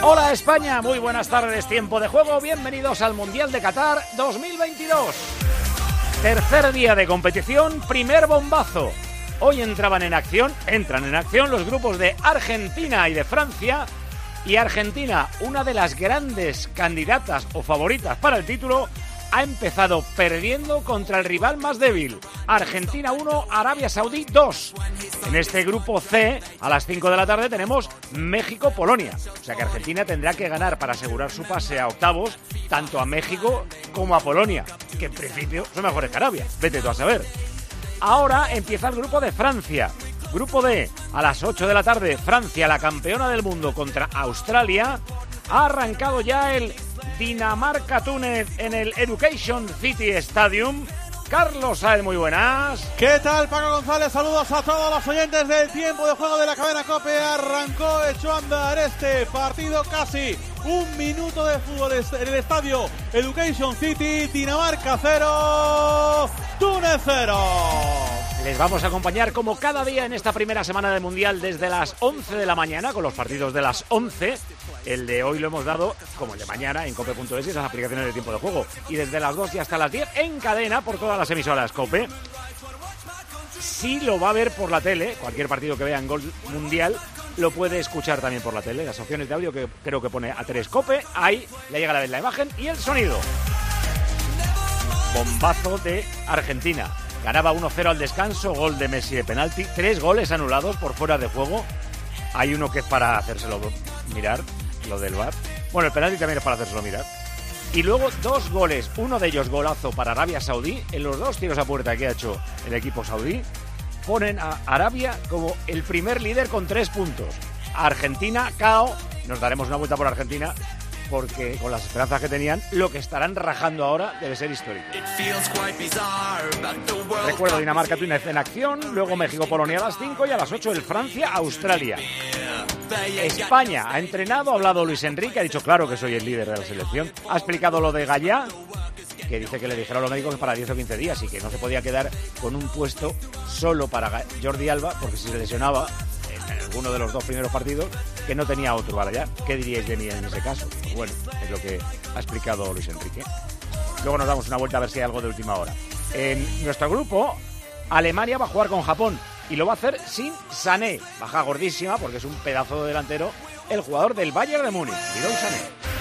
Hola España, muy buenas tardes, tiempo de juego, bienvenidos al Mundial de Qatar 2022. Tercer día de competición, primer bombazo. Hoy entran en acción los grupos de Argentina y de Francia. Y Argentina, una de las grandes candidatas o favoritas para el título, ha empezado perdiendo contra el rival más débil. Argentina 1, Arabia Saudí 2. En este grupo C, a las 5 de la tarde, tenemos México-Polonia. O sea que Argentina tendrá que ganar para asegurar su pase a octavos, tanto a México como a Polonia, que en principio son mejores que Arabia. Vete tú a saber. Ahora empieza el grupo de Francia. Grupo D, a las 8 de la tarde, Francia, la campeona del mundo, contra Australia. Ha arrancado ya el Dinamarca-Túnez en el Education City Stadium. Carlos Saez, muy buenas. ¿Qué tal, Paco González? Saludos a todos los oyentes del tiempo de juego de la cadena COPE. Arrancó, echó a andar este partido, casi un minuto de fútbol en el estadio Education City. Dinamarca 0, Túnez 0. Les vamos a acompañar como cada día en esta primera semana del Mundial desde las 11 de la mañana con los partidos de las 11. El de hoy lo hemos dado, como el de mañana, en cope.es y las aplicaciones de tiempo de juego. Y desde las 2 y hasta las 10 en cadena por todas las emisoras COPE. Si lo va a ver por la tele, cualquier partido que vea en Gol Mundial, lo puede escuchar también por la tele. Las opciones de audio que creo que pone A3 COPE, ahí le llega a la vez la imagen y el sonido. Bombazo de Argentina. Ganaba 1-0 al descanso, gol de Messi de penalti, 3 goles anulados por fuera de juego. Hay uno que es para hacérselo mirar, lo del VAR. Bueno, el penalti también es para hacérselo mirar. Y luego 2 goles, uno de ellos golazo para Arabia Saudí. En los 2 tiros a puerta que ha hecho el equipo saudí, ponen a Arabia como el primer líder con 3 puntos. Argentina, KO, nos daremos una vuelta por Argentina, porque con las esperanzas que tenían, lo que estarán rajando ahora debe ser histórico. Recuerdo Dinamarca-Túnez en acción, luego México-Polonia a las 5 y a las 8 el Francia-Australia. España ha entrenado, ha hablado Luis Enrique, ha dicho claro que soy el líder de la selección. Ha explicado lo de Gallá, que dice que le dijeron a los médicos que para 10 o 15 días y que no se podía quedar con un puesto solo para Jordi Alba, porque si se lesionaba en alguno de los 2 primeros partidos, que no tenía otro para allá. ¿Qué diríais de mí en ese caso? Pues bueno, es lo que ha explicado Luis Enrique. Luego nos damos una vuelta a ver si hay algo de última hora. En nuestro grupo, Alemania va a jugar con Japón y lo va a hacer sin Sané. Baja gordísima porque es un pedazo de delantero, el jugador del Bayern de Múnich, Leroy Sané.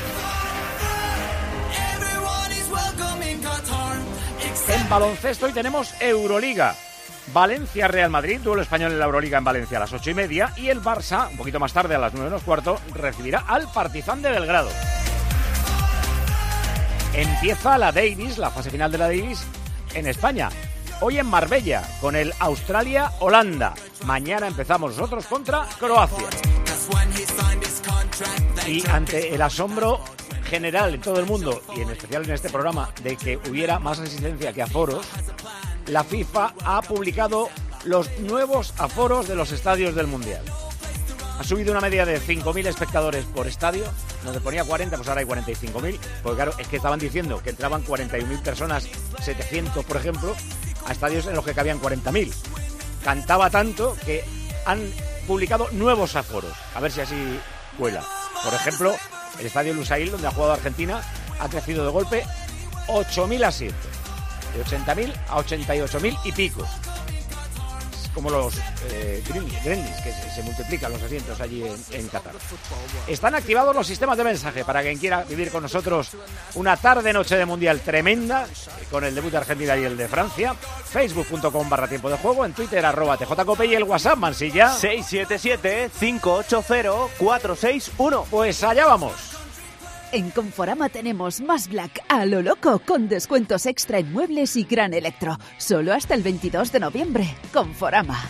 En baloncesto hoy tenemos Euroliga. Valencia-Real Madrid, duelo español en la Euroliga en Valencia a las 8:30, y el Barça, un poquito más tarde a las 9:15, recibirá al Partizan de Belgrado. Empieza la Davis, la fase final de la Davis en España. Hoy en Marbella, con el Australia-Holanda. Mañana empezamos nosotros contra Croacia. Y ante el asombro general en todo el mundo, y en especial en este programa, de que hubiera más asistencia que aforos, la FIFA ha publicado los nuevos aforos de los estadios del Mundial. Ha subido una media de 5.000 espectadores por estadio, donde ponía 40, pues ahora hay 45.000, porque claro, es que estaban diciendo que entraban 41.000 personas, 700 por ejemplo, a estadios en los que cabían 40.000. Cantaba tanto que han publicado nuevos aforos, a ver si así cuela. Por ejemplo, el estadio Lusail, donde ha jugado Argentina, ha crecido de golpe 8.000 asientos. De 80.000 a 88.000 y pico. Es como los gremlins, que se multiplican los asientos allí en Qatar. Están activados los sistemas de mensaje para quien quiera vivir con nosotros una tarde-noche de Mundial tremenda, con el debut de Argentina y el de Francia. Facebook.com/tiempo de juego, en Twitter @TJCope y el WhatsApp, Mansilla 677-580-461. Pues allá vamos. En Conforama tenemos más Black a lo loco, con descuentos extra en muebles y gran electro. Solo hasta el 22 de noviembre. Conforama.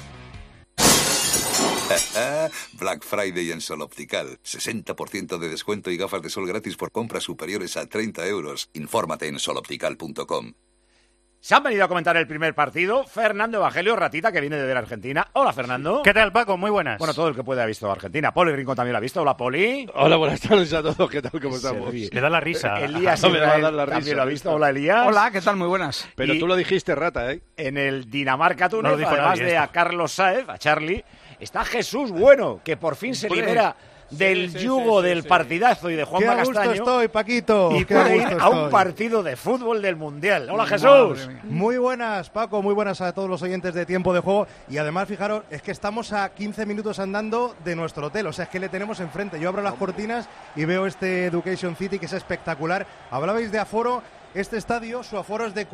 Black Friday en Sol Optical. 60% de descuento y gafas de sol gratis por compras superiores a 30 euros. Infórmate en soloptical.com. Se han venido a comentar el primer partido Fernando Evangelio Ratita, que viene de ver Argentina. Hola, Fernando. ¿Qué tal, Paco? Muy buenas. Bueno, todo el que puede ha visto Argentina. Poli Rincón también lo ha visto. Hola, Poli. Hola, buenas tardes a todos. ¿Qué tal? ¿Cómo estamos? Le da la risa. Elías No me va a dar la también risa. lo ha visto. Hola, Elías. Hola, ¿qué tal? Muy buenas. Pero Y tú lo dijiste, rata, ¿eh? en el Dinamarca-Túnez, No lo dijo además nadie de esto. a Carlos Saez, a Charlie, está Jesús Bueno, que por fin se libera del yugo del partidazo y de Juanma Castaño. Qué a gusto estoy, Paquito. Y puede ir a un partido de fútbol del Mundial. Hola, Jesús. Muy buenas, Paco, muy buenas a todos los oyentes de Tiempo de Juego. Y además, fijaros, es que estamos a 15 minutos andando de nuestro hotel, o sea, es que le tenemos enfrente. Yo abro las cortinas y veo este Education City, que es espectacular. Hablabais de aforo. Este estadio, su aforo es de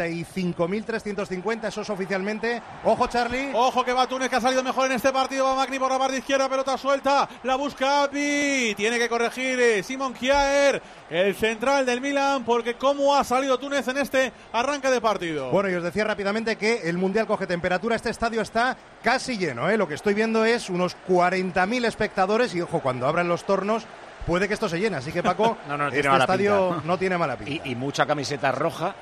45.350, eso es oficialmente. Ojo, Charlie. Ojo que va Túnez, que ha salido mejor en este partido. Va Magni por la parte izquierda, pelota suelta. La busca Api. Tiene que corregir Simon Kjaer, el central del Milan, porque cómo ha salido Túnez en este arranque de partido. Bueno, y os decía rápidamente que el Mundial coge temperatura. Este estadio está casi lleno, ¿eh? Lo que estoy viendo es unos 40.000 espectadores y, ojo, cuando abran los tornos puede que esto se llene, así que Paco, no este estadio no tiene mala pinta. Y mucha camiseta roja,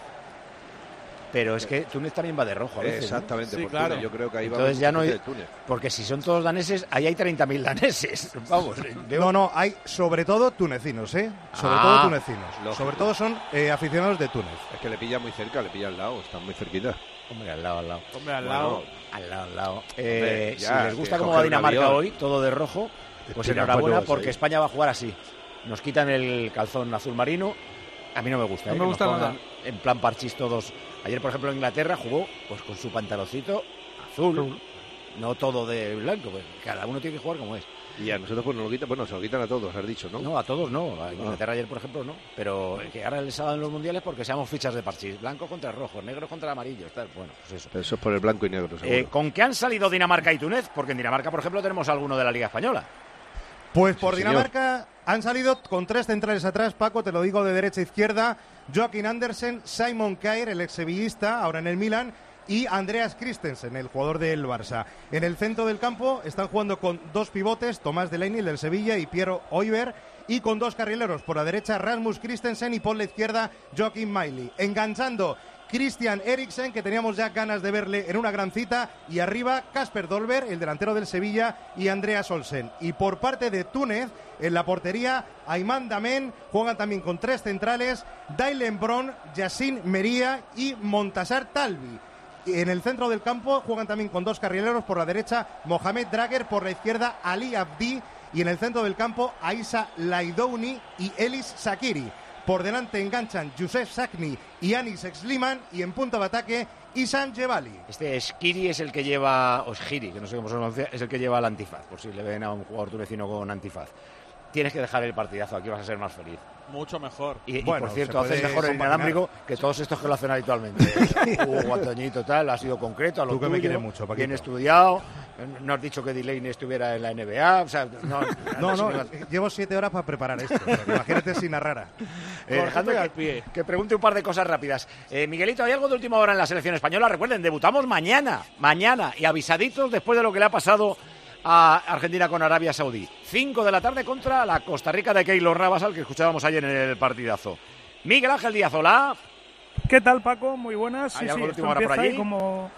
pero es que Túnez también va de rojo a veces. Exactamente, ¿no? Sí, claro. Túnez, yo creo que ahí entonces ya no hay, Túnez. porque si son todos daneses, ahí hay 30.000 daneses. Vamos, No, hay sobre todo tunecinos, ¿eh? Sobre todo tunecinos. Lógico. Sobre todo son aficionados de Túnez. Es que le pilla muy cerca, le pilla al lado, están muy cerquita. Hombre, al lado. Hombre, al lado. Al lado. Hombre, Si ya, les gusta que cómo va coger un Dinamarca avión. hoy, todo de rojo, pues Tira enhorabuena, palos porque ahí. España va a jugar así. Nos quitan el calzón azul marino. A mí no me gusta. No me que gusta nos nada. pongan en plan parchís todos. Ayer, por ejemplo, Inglaterra jugó pues con su pantaloncito azul. No todo de blanco, pues cada uno tiene que jugar como es. Y a nosotros pues nos lo quitan, bueno, se lo quitan a todos, has dicho, ¿no? No, a todos no. A Inglaterra ayer, por ejemplo, no. Pero que ahora les ha dado en los mundiales porque seamos fichas de parchís. Blanco contra rojo, negro contra amarillo. Tal. Bueno, pues eso. Pero eso es por el blanco y negro, seguro. ¿Con qué han salido Dinamarca y Túnez? Porque en Dinamarca, por ejemplo, tenemos alguno de la Liga Española. Pues por Sí, señor. Dinamarca han salido con 3 centrales atrás, Paco, te lo digo de derecha a izquierda. Joaquín Andersen, Simon Kjaer, el ex-sevillista, ahora en el Milan, y Andreas Christensen, el jugador del Barça. En el centro del campo están jugando con 2 pivotes, Tomás Delaney, el del Sevilla, y Piero Højbjerg, y con 2 carrileros, por la derecha Rasmus Christensen y por la izquierda Joaquín Miley. Enganchando Christian Eriksen, que teníamos ya ganas de verle en una gran cita, y arriba Kasper Dolberg, el delantero del Sevilla, y Andreas Olsen. Y por parte de Túnez, en la portería, Ayman Damen, juegan también con 3 centrales, Dylan Bron, Yacine Mería y Montassar Talbi. Y en el centro del campo juegan también con 2 carrileros, por la derecha Mohamed Drager, por la izquierda Ali Abdi, y en el centro del campo Aissa Laidouni y Elis Sakiri. Por delante enganchan Youssef Sakni y Anis Sliman, y en punto de ataque Isan Jebali. Este Skiri es el que lleva, o Skiri, que no sé cómo se pronuncia, es el que lleva el antifaz, por si le ven a un jugador tunecino con antifaz. Tienes que dejar el partidazo, aquí vas a ser más feliz. Mucho mejor. Y Bueno, por cierto, se puede haces mejor el compaginar. inalámbrico que todos estos que lo hacen habitualmente. Hugo Antoñito, tal, ha sido concreto, a lo Tú que me tuyo, quieres mucho, Paquito. bien estudiado. No has dicho que Delaney estuviera en la NBA, o sea, No, llevo 7 horas para preparar esto, pero imagínate si narrara. Dejadme Cortito y al pie. que pregunte un par de cosas rápidas. Miguelito, ¿hay algo de última hora en la selección española? Recuerden, debutamos mañana, y avisaditos después de lo que le ha pasado a Argentina con Arabia Saudí. 5 de la tarde contra la Costa Rica de Keylor Navas, al que escuchábamos ayer en el partidazo. Miguel Ángel Díaz, hola. ¿Qué tal, Paco? Muy buenas. ¿Hay Sí, algo de esto última hora por empieza ahí allí?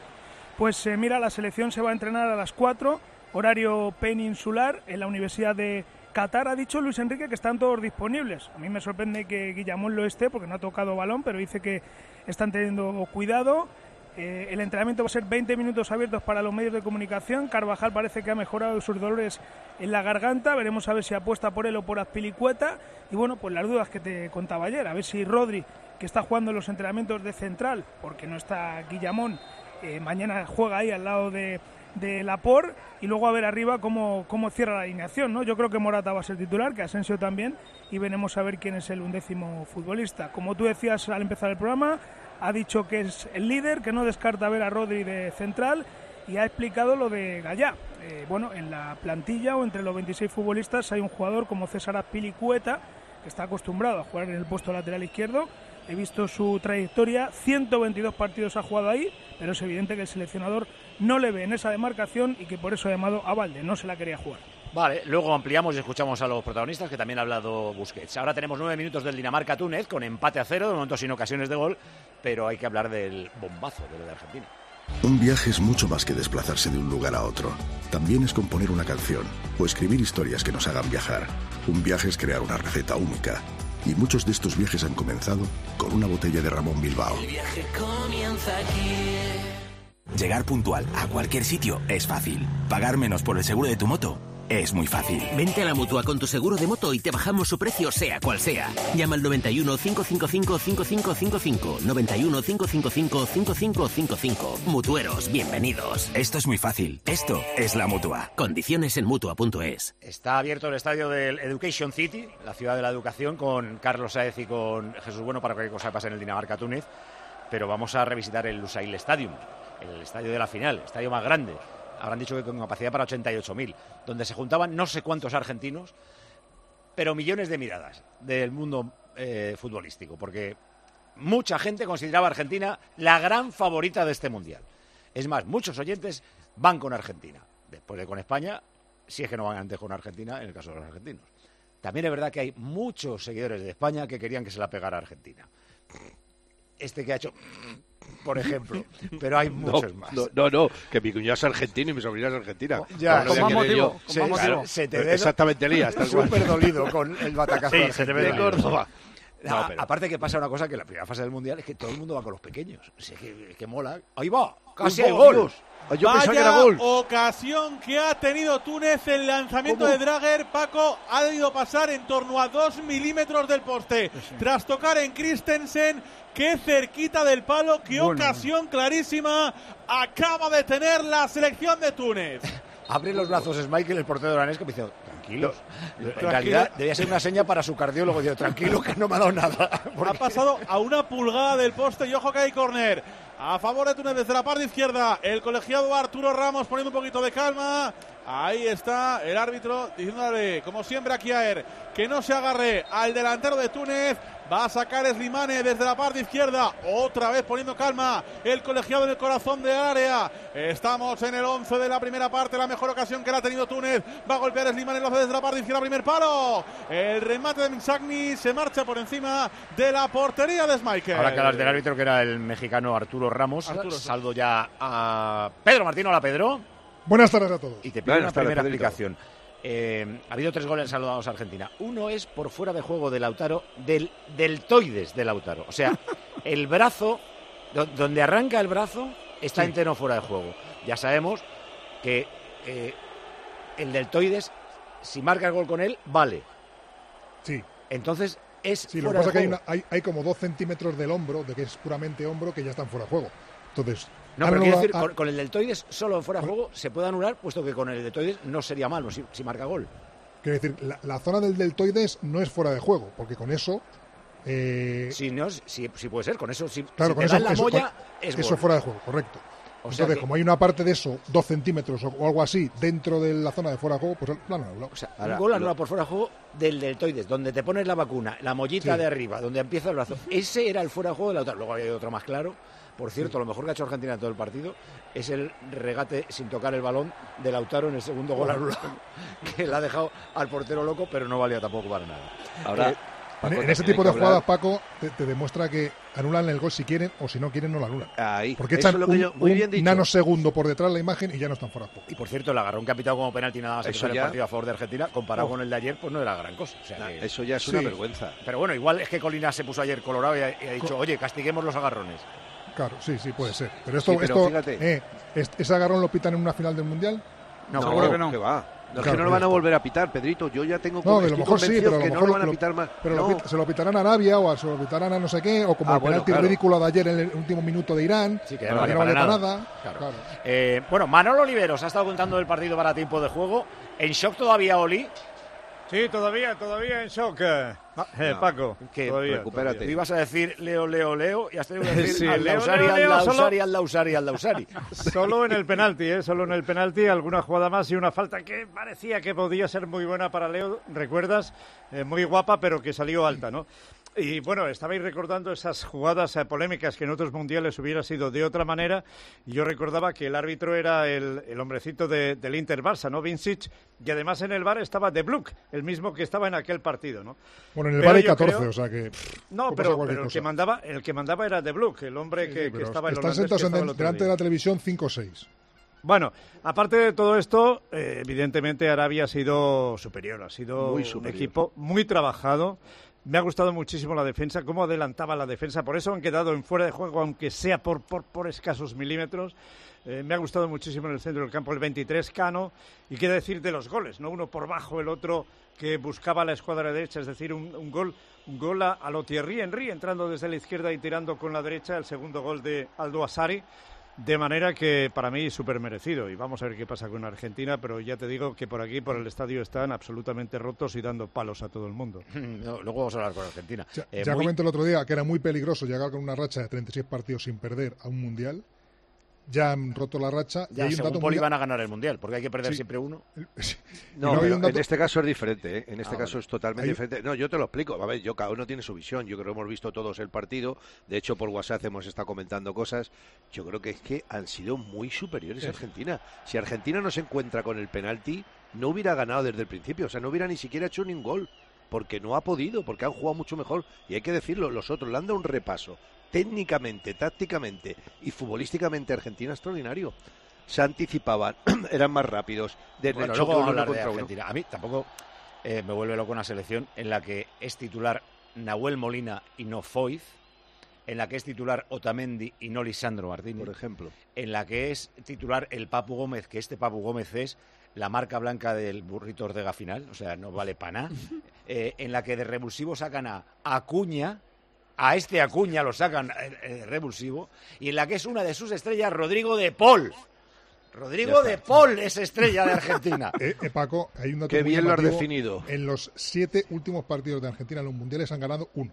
Pues mira, la selección se va a entrenar a las 4, horario peninsular, en la Universidad de Qatar. Ha dicho Luis Enrique que están todos disponibles. A mí me sorprende que Guillamón lo esté porque no ha tocado balón, pero dice que están teniendo cuidado. El entrenamiento va a ser 20 minutos abiertos para los medios de comunicación. Carvajal parece que ha mejorado sus dolores en la garganta. Veremos a ver si apuesta por él o por Azpilicueta. Y bueno, pues las dudas que te contaba ayer. A ver si Rodri, que está jugando en los entrenamientos de central, porque no está Guillamón, mañana juega ahí al lado de Laporte, y luego a ver arriba cómo cierra la alineación, ¿no? Yo creo que Morata va a ser titular, que Asensio también, y veremos a ver quién es el 11º futbolista. Como tú decías al empezar el programa, ha dicho que es el líder, que no descarta ver a Rodri de central, y ha explicado lo de Gallá. Bueno, en la plantilla o entre los 26 futbolistas hay un jugador como César Azpilicueta, que está acostumbrado a jugar en el puesto lateral izquierdo. He visto su trayectoria, 122 partidos ha jugado ahí, pero es evidente que el seleccionador no le ve en esa demarcación y que por eso ha llamado a Valde, no se la quería jugar. Vale, luego ampliamos y escuchamos a los protagonistas, que también ha hablado Busquets. Ahora tenemos 9 minutos del Dinamarca-Túnez, con empate a 0, de momento sin ocasiones de gol, pero hay que hablar del bombazo de lo de Argentina. Un viaje es mucho más que desplazarse de un lugar a otro. También es componer una canción o escribir historias que nos hagan viajar. Un viaje es crear una receta única. Y muchos de estos viajes han comenzado con una botella de Ramón Bilbao. El viaje comienza aquí. Llegar puntual a cualquier sitio es fácil. Pagar menos por el seguro de tu moto Es muy fácil. Vente a la Mutua con tu seguro de moto y te bajamos su precio sea cual sea. Llama al 91 555 5555. 91 555 5555. Mutueros, bienvenidos. Esto es muy fácil. Esto es la Mutua. Condiciones en Mutua.es. Está abierto el estadio del Education City, la ciudad de la educación, con Carlos Sáez y con Jesús Bueno para cualquier cosa que pase en el Dinamarca-Túnez. Pero vamos a revisitar el Lusail Stadium, el estadio de la final, el estadio más grande. Habrán dicho que con capacidad para 88.000, donde se juntaban no sé cuántos argentinos, pero millones de miradas del mundo futbolístico, porque mucha gente consideraba a Argentina la gran favorita de este Mundial. Es más, muchos oyentes van con Argentina, después de con España, si es que no van antes con Argentina, en el caso de los argentinos. También es verdad que hay muchos seguidores de España que querían que se la pegara a Argentina. Este que ha hecho... por ejemplo, pero hay muchos más. No, que mi cuñado es argentino y mi sobrina es argentina. Ya, con más motivo. Se te ve exactamente lías, tal cual. Súper dolido con el batacazo de Córdoba. No, aparte que pasa una cosa, que la primera fase del Mundial es que todo el mundo va con los pequeños. O sea, que mola. Ahí va, casi hay gol. Yo pensaba que era gol. Ocasión que ha tenido Túnez, el lanzamiento de Drager, Paco, ha debido pasar en torno a 2 milímetros del poste. Tras tocar en Christensen, qué cerquita del palo, qué ocasión clarísima acaba de tener la selección de Túnez. Abre los brazos Schmeichel, el portero de Danés, que me dice, tranquilos. En realidad debía ser una seña para su cardiólogo. Digo, tranquilo, que no me ha dado nada. Ha pasado a una pulgada del poste y ojo que hay córner a favor de Túnez desde la parte izquierda. El colegiado Arturo Ramos poniendo un poquito de calma. Ahí está el árbitro diciéndole, como siempre a Kiaer, que no se agarre al delantero de Túnez. Va a sacar Slimane desde la parte izquierda. Otra vez poniendo calma el colegiado en el corazón del área. Estamos en el 11 de la primera parte. La mejor ocasión que la ha tenido Túnez. Va a golpear Slimane, lo hace desde la parte izquierda. Primer palo. El remate de Msagni se marcha por encima de la portería de Schmeichel. Ahora que hablas del árbitro, que era el mexicano Arturo Ramos. Saldo ya a Pedro Martín. Hola, Pedro. Buenas tardes a todos. Y te pido una primera explicación. Ha habido 3 goles saludados a Argentina. Uno es por fuera de juego de Lautaro, del deltoides de Lautaro. O sea, el brazo, donde arranca el brazo, está entero fuera de juego. Ya sabemos que el deltoides, si marca el gol con él, vale. Sí. Es sí, fuera lo que pasa de juego. Es que hay como 2 centímetros del hombro, de que es puramente hombro, que ya están fuera de juego. Entonces, no, pero quiero decir, con el deltoides solo fuera de juego se puede anular, puesto que con el deltoides no sería malo si marca gol. Quiero decir, la zona del deltoides no es fuera de juego, porque con eso... Sí puede ser, con eso, claro, si con te eso, dan la molla, es eso gol. fuera de juego, correcto. Entonces, como hay una parte de eso, 2 centímetros o algo así, dentro de la zona de fuera de juego, pues lo han anulado. O sea, un gol anulado por fuera de juego del deltoides, donde te pones la vacuna, la mollita de arriba, donde empieza el brazo. Ese era el fuera de juego de la otra. Luego había otro más claro. Por cierto, lo mejor que ha hecho Argentina en todo el partido es el regate sin tocar el balón de Lautaro en el segundo gol anulado, que le ha dejado al portero loco, pero no valía tampoco para nada. Ahora, en ese tipo de jugadas, Paco, te demuestra que anulan el gol si quieren, o si no quieren no lo anulan. Ahí. Porque echan muy bien dicho. nanosegundo por detrás de la imagen y ya no están fuera de juego. Y por cierto, el agarrón que ha pitado como penalti nada más empezar el partido a favor de Argentina, comparado con el de ayer, pues no era gran cosa. O sea, eso ya es una vergüenza. Pero bueno, igual es que Colina se puso ayer colorado y ha dicho, oye, castiguemos los agarrones. Claro, sí, puede ser. Pero fíjate. ¿Ese agarrón lo pitan en una final del Mundial? No, seguro que no. Que va. No, es que no lo van a volver a pitar, Pedrito. Yo ya tengo a lo mejor sí, pero a lo mejor no lo van a pitar más. Pero se lo pitarán a Arabia o se lo pitarán a no sé qué, o como el penalti ridículo de ayer en el último minuto de Irán, que no vale para nada. Claro. Bueno, Manolo Oliveros ha estado contando el partido para tiempo de juego. ¿En shock todavía, Oli? Sí, todavía en shock. Paco, que recupérate. Tú ibas a decir Leo y has tenido que decir Aldausari. Solo en el penalti, alguna jugada más y una falta que parecía que podía ser muy buena para Leo, ¿recuerdas? Muy guapa, pero que salió alta, ¿no? Y bueno, estabais recordando esas jugadas polémicas que en otros mundiales hubiera sido de otra manera. Y yo recordaba que el árbitro era el hombrecito del Inter Barça, ¿no? Vincic, y además en el VAR estaba De Bluk, el mismo que estaba en aquel partido, ¿no? Bueno, en el VAR hay 14, o sea que... No, pero el que mandaba era De Bluk, el hombre que estaba en el holandés. Están sentados delante de la televisión 5 o 6. Bueno, aparte de todo esto, evidentemente Arabia ha sido superior, ha sido un equipo muy trabajado, Me ha gustado muchísimo la defensa, cómo adelantaba la defensa, por eso han quedado en fuera de juego, aunque sea por escasos milímetros. Me ha gustado muchísimo en el centro del campo el 23, Cano, y quiero decir de los goles, ¿no? Uno por bajo, el otro que buscaba la escuadra derecha, es decir, un gol a lo Thierry Henry, entrando desde la izquierda y tirando con la derecha, el segundo gol de Aldo Asari. De manera que para mí súper merecido, y vamos a ver qué pasa con Argentina, pero ya te digo que por aquí, por el estadio, están absolutamente rotos y dando palos a todo el mundo. No, luego vamos a hablar con Argentina. Ya comenté el otro día que era muy peligroso llegar con una racha de 36 partidos sin perder a un Mundial. Ya han roto la racha. Ya, y hay un según dato Poli van a ganar el Mundial, porque hay que perder siempre uno. No, pero en este caso es diferente, ¿eh? En este caso es totalmente diferente. No, yo te lo explico. A ver, cada uno tiene su visión. Yo creo que hemos visto todos el partido. De hecho, por WhatsApp hemos estado comentando cosas. Yo creo que es que han sido muy superiores a Argentina. Si Argentina no se encuentra con el penalti, no hubiera ganado desde el principio. O sea, no hubiera ni siquiera hecho ningún gol. Porque no ha podido, porque han jugado mucho mejor. Y hay que decirlo, los otros le han dado un repaso. Técnicamente, tácticamente y futbolísticamente Argentina extraordinario. Se anticipaban, eran más rápidos. Desde Bueno, el luego choque vamos a uno hablar de contra Argentina. uno. A mí tampoco me vuelve loco una selección en la que es titular Nahuel Molina y no Foyth, en la que es titular Otamendi y no Lisandro Martínez, por ejemplo, en la que es titular el Papu Gómez, que este Papu Gómez es la marca blanca del burrito Ortega final, o sea, no vale para nada, en la que de revulsivo sacan a Acuña, a este Acuña lo sacan revulsivo, y en la que es una de sus estrellas Rodrigo de Paul. Rodrigo de Paul es estrella de Argentina. Paco, hay un dato Qué muy bien lo has llamativo. definido. En los 7 últimos partidos de Argentina en los mundiales han ganado 1.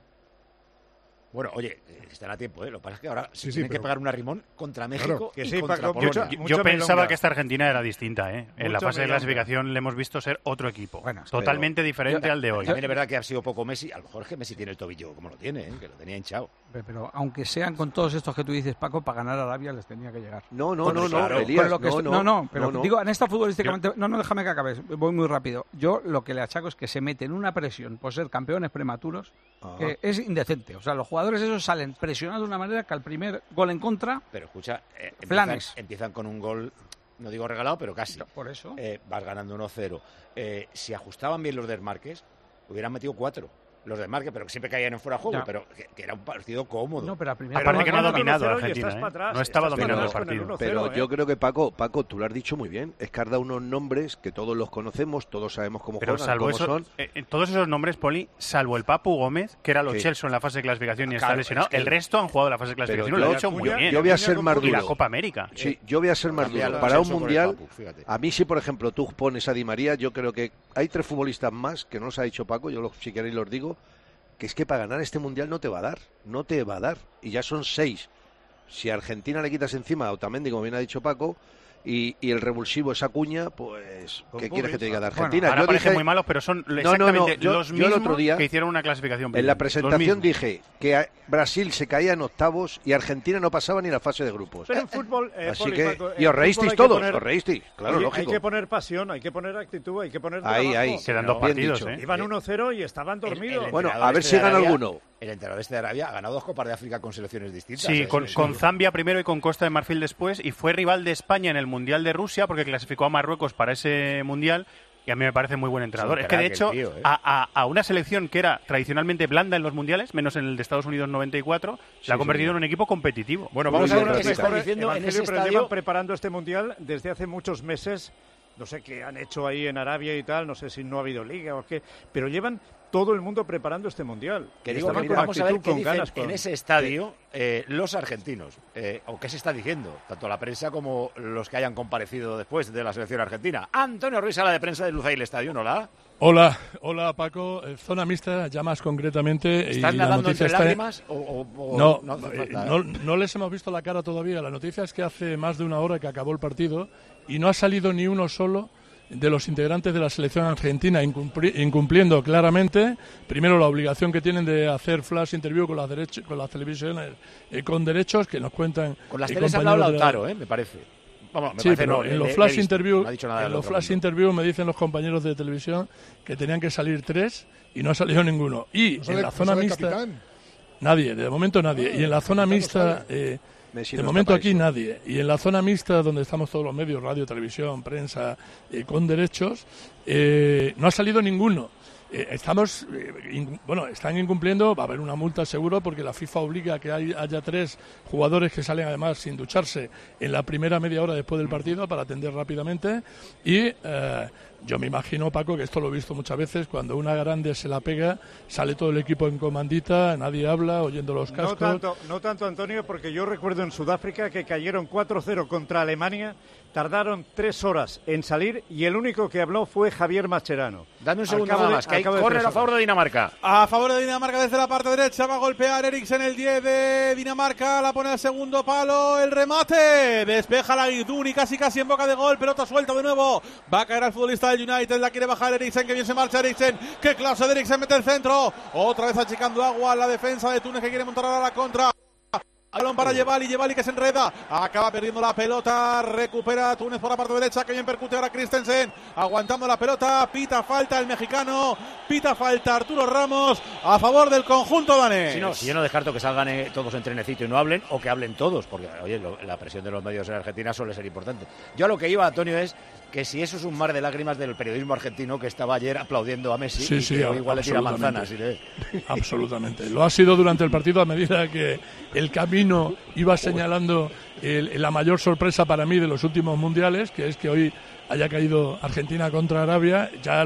Bueno, oye, están a tiempo, ¿eh? Lo que pasa es que ahora Sí, tienen que pero- pegar un arrimón contra México que y sí, contra Paco, Polonia. Yo pensaba que esta Argentina era distinta, ¿eh? En la Mucho fase de milonga. clasificación le hemos visto ser otro equipo. Totalmente diferente al de hoy. También es verdad que ha sido poco Messi. A lo mejor es que Messi tiene el tobillo como lo tiene, ¿eh? Que lo tenía hinchado. Pero aunque sean con todos estos que tú dices, Paco, para ganar a Arabia les tenía que llegar. No, Elías, pero digo, en esta futbolísticamente... Yo- No, déjame que acabes, voy muy rápido. Yo lo que le achaco es que se meten una presión por ser campeones prematuros que es indecente. O sea, los jugadores esos salen presionados de una manera que al primer gol en contra... Pero escucha, Flanes. empiezan con un gol, no digo regalado, pero casi. Por eso. Vas ganando 1-0. Si ajustaban bien los desmarques, hubieran metido 4. Los desmarques, pero que siempre caían en fuera de juego, Ya. pero que era un partido cómodo. No, pero al primer Aparte que no ha Pero dominado 1-0 y Argentina, estás para atrás, no estaba estás para dominando el atrás con el partido. 1-0, Pero yo creo que Paco, tú lo has dicho muy bien. Es que has dado unos nombres que todos los conocemos, todos sabemos cómo Pero juegan, salvo cómo eso, son. todos esos nombres, Poli, salvo el Papu Gómez, que era lo Sí. Chelsea en la fase de clasificación y está Claro, lesionado, es que- el resto han jugado la fase de clasificación y Pero lo han yo- hecho muy bien. Yo voy a ser más Y la duro. Copa América. Sí, yo voy a ser más Cambiar duro. a Para un Chelsea por el mundial, Papu, fíjate. a mí si por ejemplo tú pones a Di María, yo creo que hay 3 futbolistas más que no los ha dicho Paco, si queréis los digo, que es que para ganar este mundial no te va a dar, y ya son 6. Si a Argentina le quitas encima a Otamendi, como bien ha dicho Paco, y el revulsivo es Acuña, pues ¿qué quieres que te diga de Argentina? Ahora Yo parecen dije- muy malos, pero son No, exactamente yo los el mismos otro día, que hicieron una clasificación en la brillante. Los presentación mismos. dije que Brasil se caía en octavos y Argentina no pasaba ni la fase de grupos. Pero en fútbol, Así Poli, que, Paco, y en os reísteis fútbol hay que todos, poner- os reísteis, claro, Oye, lógico. Hay que poner pasión, hay que poner actitud, hay que poner Ahí, trabajo. ahí. Quedan dos Bien partidos, dicho. ¿eh? Iban 1-0 y estaban dormidos. Bueno, entrenador a ver este si de gana Arabia- alguno. El entrenador este de Arabia ha ganado 2 Copas de África con selecciones distintas. Sí, ¿eh? con Zambia primero y con Costa de Marfil después, y fue rival de España en el Mundial de Rusia porque clasificó a Marruecos para ese Mundial, y a mí me parece muy buen entrenador. Es un Es que de crack hecho, el tío, ¿eh? a una selección que era tradicionalmente blanda en los Mundiales, menos en el de Estados Unidos 94, la ha convertido en un equipo competitivo. Bueno, vamos a ver qué se está Mejor, diciendo en Evangelio, ese pero estadio. llevan preparando este mundial desde hace muchos meses. No sé qué han hecho ahí en Arabia y tal, no sé si no ha habido liga o qué, pero llevan todo el mundo preparando este mundial. Que digo, Estaban que con vamos a ver actitud, qué con dicen ganas, con- en ese estadio los argentinos, o qué se está diciendo, tanto la prensa como los que hayan comparecido después de la selección argentina. Antonio Ruiz, sala de prensa de Luzail Estadio, ¿no? Hola Paco, zona mixta ya más concretamente. ¿Estás y la nadando noticia entre está lágrimas o No, hace falta? no les hemos visto la cara todavía. La noticia es que hace más de una hora que acabó el partido y no ha salido ni uno solo de los integrantes de la selección argentina, incumpliendo claramente, primero, la obligación que tienen de hacer flash interview con las televisiones con derechos que nos cuentan. Con las teles ha hablado Lautaro, me parece. Vamos, me Sí, parece, pero no, en los le flash he visto, interview, no ha dicho nada en del los otro flash mundo. interview me dicen los compañeros de televisión que tenían que salir 3 y no ha salido ninguno. Y ¿No sale- en la no zona sale el mixta capitán? nadie, de momento nadie. Y en la zona mixta Messi de no momento está para aquí eso. nadie. Y en la zona mixta donde estamos todos los medios, radio, televisión, prensa, con derechos, no ha salido ninguno. están incumpliendo, va a haber una multa seguro porque la FIFA obliga a que haya 3 jugadores que salen además sin ducharse en la primera media hora después del partido para atender rápidamente y yo me imagino, Paco, que esto lo he visto muchas veces, cuando una grande se la pega, sale todo el equipo en comandita, nadie habla, oyendo los cascos. No tanto, Antonio, porque yo recuerdo en Sudáfrica que cayeron 4-0 contra Alemania, tardaron 3 horas en salir y el único que habló fue Javier Mascherano. Dame un segundo nada más, que hay córner a favor de Dinamarca. A favor de Dinamarca desde la parte derecha, va a golpear Eriksen, el 10 de Dinamarca, la pone al segundo palo, el remate, despeja la Iduni, casi en boca de gol, pelota suelta de nuevo, va a caer al futbolista del United, la quiere bajar Eriksen, que bien se marcha Eriksen, qué clase de Eriksen, mete el centro, otra vez achicando agua la defensa de Túnez que quiere montar ahora la contra. Balón para Yebali que se enreda, acaba perdiendo la pelota, recupera Túnez por la parte derecha, que bien percute ahora Christensen, aguantando la pelota, pita falta el mexicano, pita falta Arturo Ramos, a favor del conjunto danés. Si yo no descarto que salgan todos en trenecito y no hablen, o que hablen todos, porque oye, la presión de los medios en Argentina suele ser importante. Yo a lo que iba, Antonio, es que si eso es un mar de lágrimas del periodismo argentino que estaba ayer aplaudiendo a Messi, y que igual le tira manzanas. Absolutamente. Lo ha sido durante el partido a medida que el camino iba señalando la mayor sorpresa para mí de los últimos mundiales, que es que hoy haya caído Argentina contra Arabia. Ya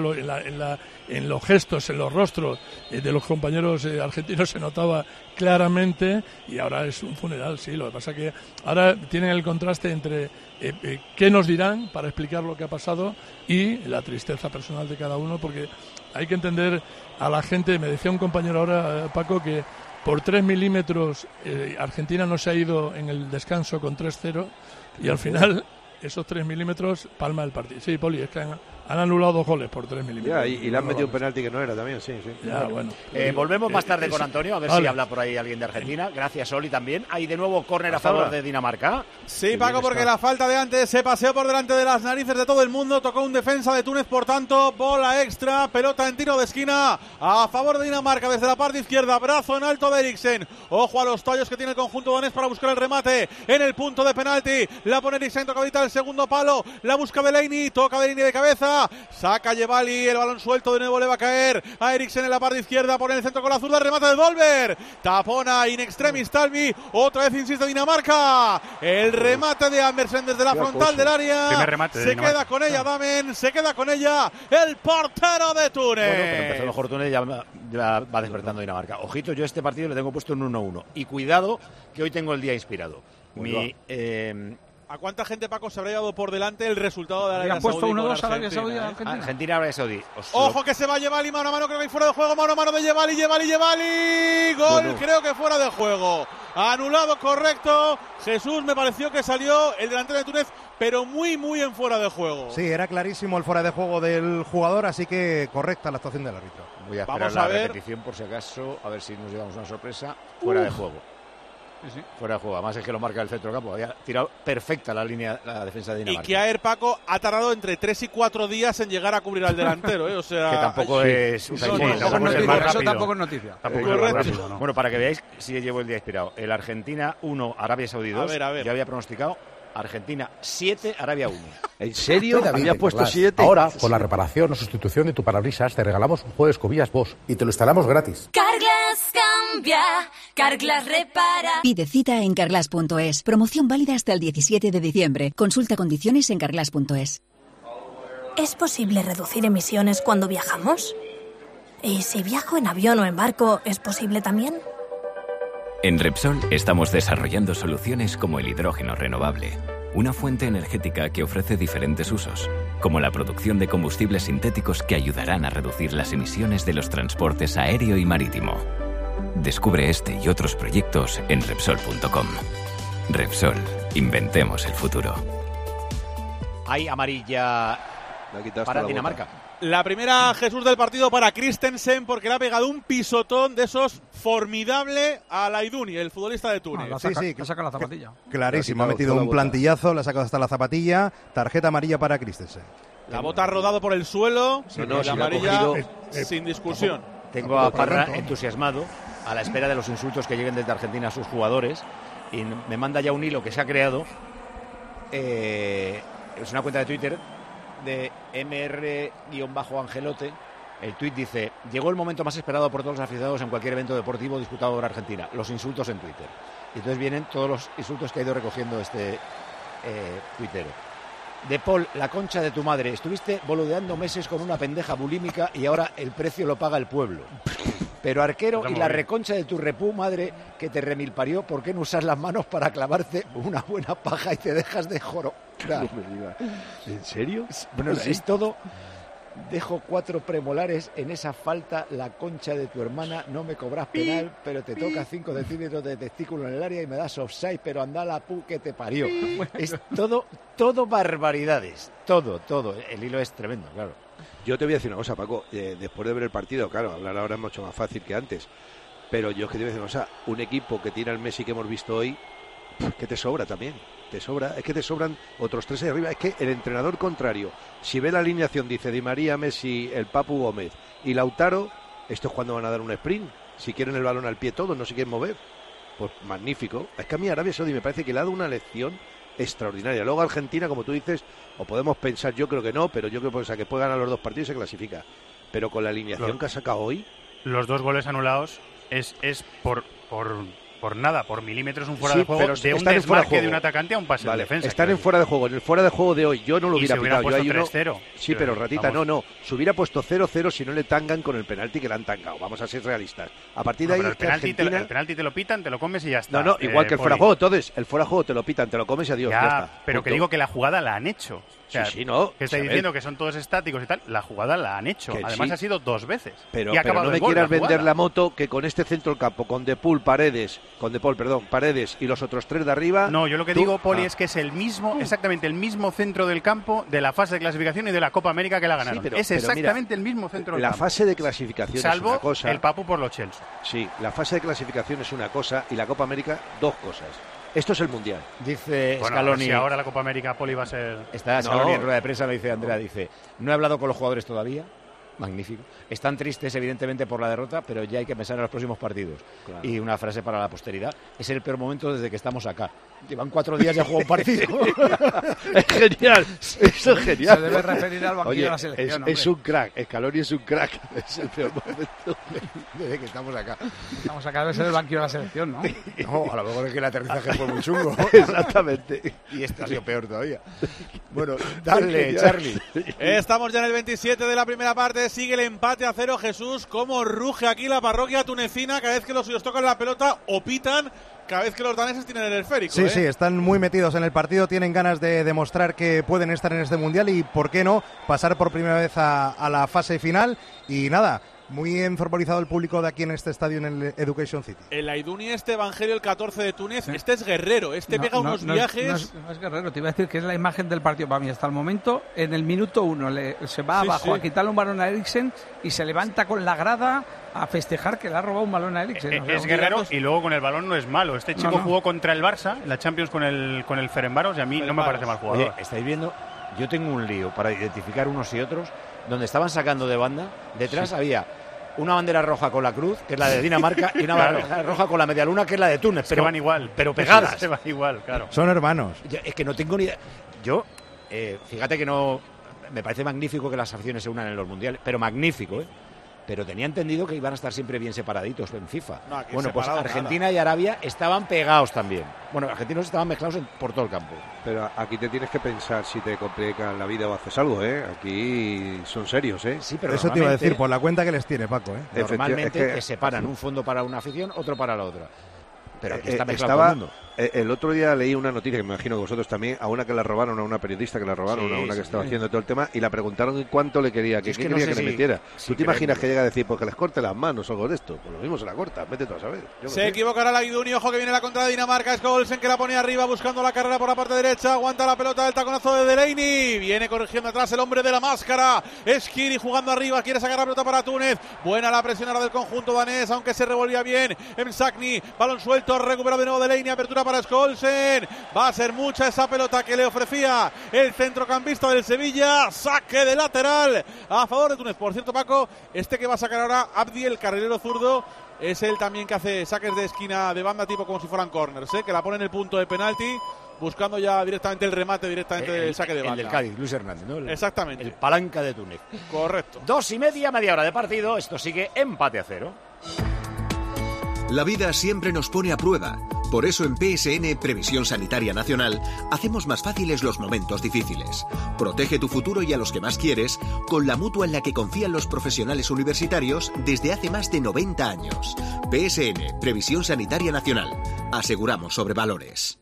en los gestos, en los rostros de los compañeros argentinos se notaba claramente, y ahora es un funeral, sí. Lo que pasa es que ahora tienen el contraste entre qué nos dirán para explicar lo que ha pasado y la tristeza personal de cada uno, porque hay que entender a la gente. Me decía un compañero ahora, Paco, que por 3 milímetros Argentina no se ha ido en el descanso con 3-0 y al final esos 3 milímetros palma el partido. Sí, Poli, es que han anulado 2 goles por 3 milímetros. Ya, y le han metido un penalti que no era también, sí. Ya, bueno. Volvemos más tarde con Antonio, a ver si habla por ahí alguien de Argentina. Gracias, Oli, también. Hay de nuevo córner a favor de Dinamarca. Sí, Paco, porque la falta de antes se paseó por delante de las narices de todo el mundo. Tocó un defensa de Túnez, por tanto, bola extra, pelota en tiro de esquina a favor de Dinamarca desde la parte izquierda. Brazo en alto de Eriksen. Ojo a los tallos que tiene el conjunto danés para buscar el remate en el punto de penalti. La pone Eriksen, toca ahorita el segundo palo. La busca Delaney, toca Delaney de cabeza. Saca Yebali, el balón suelto de nuevo le va a caer a Eriksen en la parte izquierda, pone el centro con la zurda, el remate de Dolberg, tapona in extremis Talvi, otra vez insiste Dinamarca, el remate de Andersen desde la frontal del área, se queda con ella Damen, se queda con ella el portero de Túnez. Bueno, pero empezó mejor Túnez, ya va despertando Dinamarca. Ojito, yo este partido le tengo puesto en 1-1 y cuidado que hoy tengo el día inspirado. ¿A cuánta gente, Paco, se habría dado por delante el resultado de Arabia Saudí? ¿Han puesto 1-2 a Arabia Saudí? Argentina-Arabia Saudí. Ojo que se va Yebali, mano a mano, creo que hay fuera de juego, mano a mano de Yebali, gol, creo que fuera de juego. Anulado, correcto. Jesús, me pareció que salió el delantero de Túnez, pero muy en fuera de juego. Sí, era clarísimo el fuera de juego del jugador, así que correcta la actuación del árbitro. Voy a esperar la repetición por si acaso, a ver si nos llevamos una sorpresa. Fuera de juego. Sí. Fuera de juego, además es que lo marca el centro del campo. Había tirado perfecta la línea, la defensa de Dinamarca. Y Kjaer, Paco, ha tardado entre 3 y 4 días en llegar a cubrir al delantero, O sea, que tampoco es un eso tampoco es noticia. Bueno, para que veáis si llevo el día inspirado. El Argentina 1, Arabia Saudí 2. A ver. Yo había pronosticado Argentina 7, Arabia 1. ¿En serio? ¿Habías puesto 7? Ahora, por la reparación o sustitución de tu parabrisas, te regalamos un juego de escobillas Bosch y te lo instalamos gratis. Carglass cambia, Carglass repara. Pide cita en carglass.es. Promoción válida hasta el 17 de diciembre. Consulta condiciones en carglass.es. ¿Es posible reducir emisiones cuando viajamos? ¿Y si viajo en avión o en barco, es posible también? En Repsol estamos desarrollando soluciones como el hidrógeno renovable, una fuente energética que ofrece diferentes usos, como la producción de combustibles sintéticos que ayudarán a reducir las emisiones de los transportes aéreo y marítimo. Descubre este y otros proyectos en Repsol.com. Repsol, inventemos el futuro. Hay amarilla para Dinamarca. La primera, Jesús, del partido para Christensen, porque le ha pegado un pisotón de esos formidable a Laiduni, el futbolista de Túnez. Le saca la zapatilla. Clarísimo, ha metido un plantillazo, le ha sacado hasta la zapatilla, tarjeta amarilla para Christensen. La bota ha rodado por el suelo, la amarilla sin discusión. Tengo a Parra entusiasmado, a la espera de los insultos que lleguen desde Argentina a sus jugadores, y me manda ya un hilo que se ha creado, es una cuenta de Twitter de MR-Angelote, El tuit dice: llegó el momento más esperado por todos los aficionados en cualquier evento deportivo disputado por Argentina, los insultos en Twitter. Y entonces vienen todos los insultos que ha ido recogiendo este tuitero. De Paul, la concha de tu madre, estuviste boludeando meses con una pendeja bulímica y ahora el precio lo paga el pueblo. Pero arquero y la reconcha de tu repú, madre, que te remilparió, ¿por qué no usas las manos para clavarte una buena paja y te dejas de joro? Claro. ¿En serio? Bueno, es todo. Dejo 4 premolares en esa falta, la concha de tu hermana, no me cobras penal, pero te toca 5 centímetros de testículo en el área y me das offside, pero anda la pu que te parió. Es todo barbaridades, todo. El hilo es tremendo, claro. Yo te voy a decir una cosa, Paco, después de ver el partido, claro, hablar ahora es mucho más fácil que antes, pero yo es que te voy a decir una cosa, un equipo que tiene al Messi que hemos visto hoy, que te sobra también. Te sobra, es que te sobran otros 3 de arriba. Es que el entrenador contrario, si ve la alineación, dice Di María, Messi, el Papu Gómez y Lautaro, esto es cuando van a dar un sprint. Si quieren el balón al pie todos, no se quieren mover. Pues magnífico. Es que a mí Arabia Saudí me parece que le ha dado una lección extraordinaria. Luego Argentina, como tú dices, o podemos pensar, yo creo que no, pero yo creo que puede ganar los 2 partidos y se clasifica. Pero con la alineación que ha sacado hoy... Los 2 goles anulados es por nada, por milímetros un fuera de juego, de un desmarque de un atacante a un pase de defensa. Están en fuera de juego. En el fuera de juego de hoy yo no lo hubiera pitado. Puesto 3-0. Sí, pero ratita, no. Se hubiera puesto 0-0 si no le tangan con el penalti que le han tangado. Vamos a ser realistas. A partir de ahí... el penalti te lo pitan, te lo comes y ya está. No, igual que el fuera de juego. Entonces, el fuera de juego te lo pitan, te lo comes y adiós. Ya está. Pero que digo que la jugada la han hecho. O sea, no. Que estáis diciendo que son todos estáticos y tal. La jugada la han hecho. Además ha sido 2 veces. Pero no me quieras vender la moto que con este centro del campo, con De Paul, Paredes y los otros 3 de arriba... No, yo lo que digo, Poli, es que es exactamente el mismo centro del campo de la fase de clasificación y de la Copa América que la ganaron. Es exactamente el mismo centro del campo. La fase de clasificación Salvo es una cosa... el Papu por los Chelsea. Sí, la fase de clasificación es una cosa y la Copa América 2 cosas. Esto es el Mundial. Dice Scaloni... Si ahora la Copa América, Poli, va a ser... Está Scaloni en rueda de prensa, me dice Andrea, dice, no he hablado con los jugadores todavía. Magnífico. Están tristes, evidentemente, por la derrota, pero ya hay que pensar en los próximos partidos. Claro. Y una frase para la posteridad. Es el peor momento desde que estamos acá. Llevan 4 días y han jugado un partido. Es genial. Eso es genial. Se debe referir al banquillo de la selección. Es un crack. Scaloni es un crack. Es el peor momento desde que estamos acá. Estamos acá, debe ser el banquillo de la selección, ¿no? No, a lo mejor es que el aterrizaje fue muy chungo. Exactamente. Y esto ha sido peor todavía. Bueno, dale, Charlie. Estamos ya en el 27 de la primera parte. Sigue el empate a 0. Jesús, cómo ruge aquí la parroquia tunecina cada vez que los suyos tocan la pelota o pitan cada vez que los daneses tienen el esférico. Sí, están muy metidos en el partido, tienen ganas de demostrar que pueden estar en este Mundial y, ¿por qué no?, pasar por primera vez a la fase final. Y nada, muy enfervorizado el público de aquí en este estadio, en el Education City. El Aiduni, Evangelio, el 14 de Túnez, sí. Este es guerrero, pega unos viajes... No es guerrero, te iba a decir que es la imagen del partido para mí. Hasta el momento, en el minuto 1, se va abajo a quitarle un balón a Eriksen y se levanta con la grada a festejar que le ha robado un balón a Eriksen. Es guerrero y luego con el balón no es malo. Este chico jugó contra el Barça, en la Champions con el Ferencváros, y a mí no me parece mal jugador. Oye, estáis viendo, yo tengo un lío para identificar unos y otros, donde estaban sacando de banda, detrás había una bandera roja con la cruz, que es la de Dinamarca, y una bandera roja con la media luna, que es la de Túnez. Pero van igual. Pero pegadas. Se van igual, claro. Son hermanos. Es que no tengo ni idea. Yo, fíjate que no... Me parece magnífico que las aficiones se unan en los mundiales, pero magnífico, Pero tenía entendido que iban a estar siempre bien separaditos en FIFA. No, bueno, pues Argentina y Arabia estaban pegados también. Bueno, argentinos estaban mezclados por todo el campo. Pero aquí te tienes que pensar si te complican la vida o haces algo, Aquí son serios, Sí, pero eso te iba a decir, por la cuenta que les tiene, Paco, Normalmente que separan un fondo para una afición, otro para la otra. Pero aquí está mezclado todo el mundo. El otro día leí una noticia, que me imagino que vosotros también, a una que la robaron, a una periodista que la robaron, a una que estaba haciendo todo el tema, y la preguntaron cuánto le quería, que qué quería que le metiera. ¿Tú te imaginas que llega a decir, pues que les corte las manos o algo de esto? Pues lo mismo se la corta, vete tú a saber. Se equivocará la Aiduni, ojo que viene la contra de Dinamarca, es Olsen que la pone arriba buscando la carrera por la parte derecha, aguanta la pelota del taconazo de Delaney, viene corrigiendo atrás el hombre de la máscara, Skiri jugando arriba, quiere sacar la pelota para Túnez, buena la presión ahora del conjunto danés, aunque se revolvía bien, Msakni, balón suelto, recupera de nuevo Delaney, apertura para Olsen. Va a ser mucha esa pelota que le ofrecía el centrocampista del Sevilla. Saque de lateral a favor de Túnez. Por cierto, Paco, que va a sacar ahora Abdi, el carrilero zurdo, es él también que hace saques de esquina de banda tipo como si fueran corners, que la pone en el punto de penalti. buscando ya directamente el remate, directamente del saque de banda. El del Cádiz, Luis Hernández, ¿no? Exactamente. El palanca de Túnez. Correcto. 2:30, media hora de partido. Esto sigue empate a 0. La vida siempre nos pone a prueba. Por eso en PSN Previsión Sanitaria Nacional hacemos más fáciles los momentos difíciles. Protege tu futuro y a los que más quieres con la mutua en la que confían los profesionales universitarios desde hace más de 90 años. PSN Previsión Sanitaria Nacional. Aseguramos sobre valores.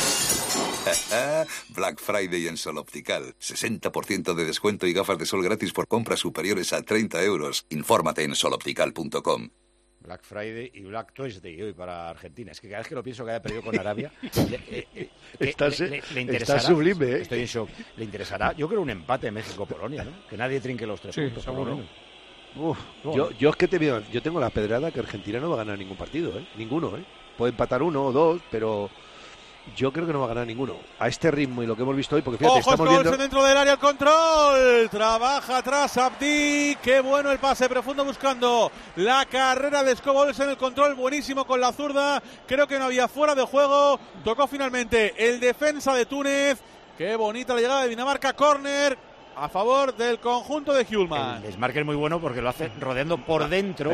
Black Friday en Sol Optical. 60% de descuento y gafas de sol gratis por compras superiores a 30 euros. Infórmate en soloptical.com. Black Friday y Black Tuesday hoy para Argentina. Es que cada vez que lo pienso que haya perdido con Arabia, le interesará. Está sublime, ¿eh? Estoy en shock. Le interesará, yo creo, un empate México-Polonia, ¿no? Que nadie trinque los 3 puntos. Seguro. Yo es que yo tengo la pedrada que Argentina no va a ganar ningún partido, ¿eh? Ninguno, ¿eh? Puede empatar 1 o 2, pero yo creo que no va a ganar ninguno. A este ritmo y lo que hemos visto hoy, porque fíjate, estamos viendo dentro del área, el control. Trabaja atrás Abdi. Qué bueno el pase profundo buscando la carrera de Escobo Olsen. El control buenísimo con la zurda. Creo que no había fuera de juego. Tocó finalmente el defensa de Túnez. Qué bonita la llegada de Dinamarca. Córner a favor del conjunto de Hjulmand. El desmarque es muy bueno porque lo hace rodeando por dentro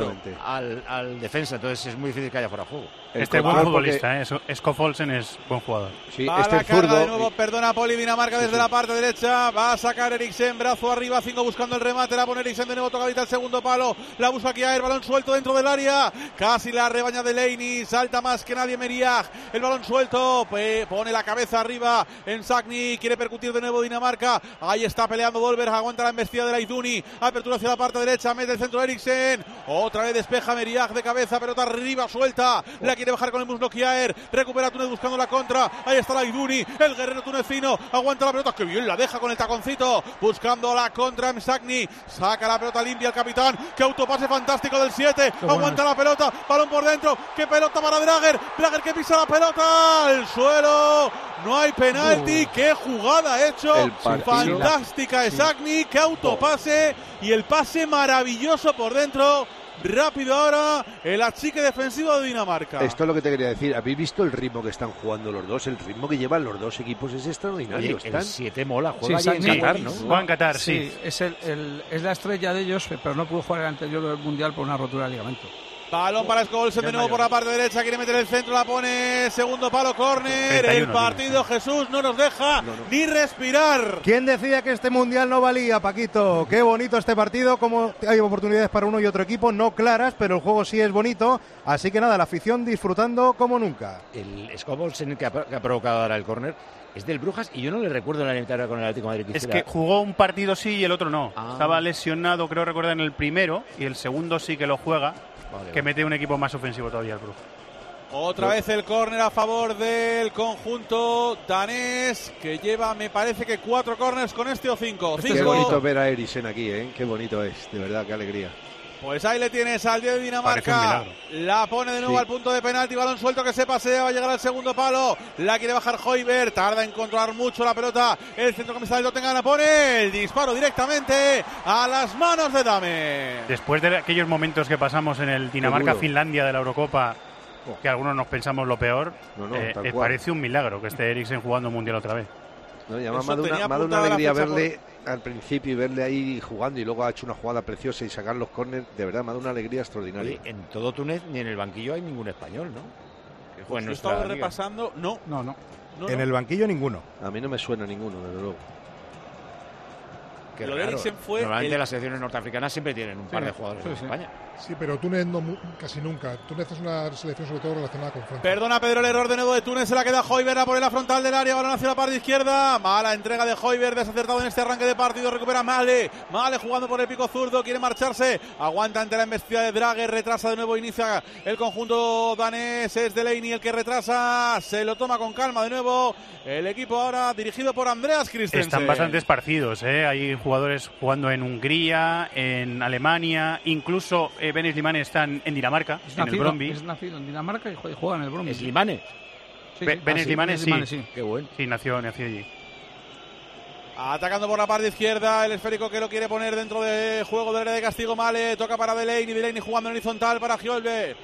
al defensa, entonces es muy difícil que haya fuera de juego. Este es buen futbolista, Skov Olsen es buen jugador. Sí, va la carga de nuevo, perdona Poli, Dinamarca desde la parte derecha, va a sacar Eriksen, brazo arriba, 5 buscando el remate, la pone Eriksen de nuevo, tocadita el segundo palo, la busca Kjaer, balón suelto dentro del área, casi la rebaña de Delaney, salta más que nadie Meriach, el balón suelto, pone la cabeza arriba en Sagni, quiere percutir de nuevo Dinamarca, ahí está peleando Dolberg, aguanta la embestida de Laizuni, apertura hacia la parte derecha, mete el centro Eriksen, otra vez despeja Meriach de cabeza, pelota arriba suelta, la quiere bajar con el muslo Kjaer, recupera Túnez buscando la contra, ahí está Laizuni, el guerrero tunecino, aguanta la pelota, que bien la deja con el taconcito, buscando la contra en Sagni, saca la pelota limpia el capitán, que autopase fantástico del 7, aguanta la pelota, balón por dentro, qué pelota para Drager que pisa la pelota al suelo, no hay penalti, qué jugada ha hecho, fantástica de Sagni, qué autopase y el pase maravilloso por dentro. Rápido ahora el achique defensivo de Dinamarca. Esto es lo que te quería decir. ¿Habéis visto el ritmo que están jugando los dos? El ritmo que llevan los dos equipos es extraordinario. Oye, el 7 mola, juega sí, en Qatar, ¿no? Juega en Qatar, sí. Es la estrella de ellos, pero no pudo jugar el anterior del Mundial por una rotura de ligamento. Balón para Skov Olsen de nuevo por la parte derecha, quiere meter el centro, la pone, segundo palo, córner, el partido Jesús no nos deja ni respirar. ¿Quién decía que este Mundial no valía, Paquito? Qué bonito este partido, como hay oportunidades para uno y otro equipo, no claras, pero el juego sí es bonito, así que nada, la afición disfrutando como nunca. El Skov Olsen que ha provocado ahora el córner es del Brujas y yo no le recuerdo en la eliminatoria con el Atlético de Madrid. Es que jugó un partido sí y el otro no. Estaba lesionado, creo recordar, en el primero y el segundo sí que lo juega. Que mete un equipo más ofensivo todavía el Brujas. Otra vez el córner a favor del conjunto danés, que lleva, me parece que 4 córners con este o 5. Qué bonito ver a Eriksen aquí, qué bonito es, de verdad, qué alegría. Pues ahí le tienes al 10 de Dinamarca, la pone de nuevo al punto de penalti, balón suelto que se pasea, va a llegar al segundo palo, la quiere bajar Højbjerg, tarda en controlar mucho la pelota, el centrocampista del Tottenham pone el disparo directamente a las manos de Dame. Después de aquellos momentos que pasamos en el Dinamarca-Finlandia de la Eurocopa, que algunos nos pensamos lo peor, parece un milagro que esté Eriksen jugando Mundial otra vez. No, y además me ha dado una alegría verle al principio y verle ahí jugando y luego ha hecho una jugada preciosa y sacar los córneres, de verdad me ha dado una alegría extraordinaria. Oye, en todo Túnez ni en el banquillo hay ningún español, ¿no? Bueno, estaba repasando, no. En el banquillo ninguno. A mí no me suena ninguno, desde luego. Qué raro. Normalmente las selecciones norteafricanas siempre tienen un par de jugadores en España. Sí, pero Túnez casi nunca. Túnez es una selección sobre todo relacionada con Francia. Perdona Pedro, el error de nuevo de Túnez, se la queda Højbjerg a poner la frontal del área, balón hacia la parte izquierda, mala entrega de Højbjerg, desacertado en este arranque de partido, recupera Male jugando por el pico zurdo, quiere marcharse, aguanta ante la embestida de Drager, retrasa de nuevo, inicia el conjunto danés, es Delaney el que retrasa, se lo toma con calma de nuevo, el equipo ahora dirigido por Andreas Christensen. Están bastante esparcidos, hay jugadores jugando en Hungría, en Alemania, incluso Benes Limane está en Dinamarca, en el Brøndby. Es nacido en Dinamarca y juega en el Brøndby. ¿Es Limane? Sí, Benes Limane, sí. Qué bueno. Sí, nació allí. Atacando por la parte izquierda, el esférico que lo quiere poner dentro de juego del área de castigo Male, toca para Delaney jugando en horizontal para Højbjerg.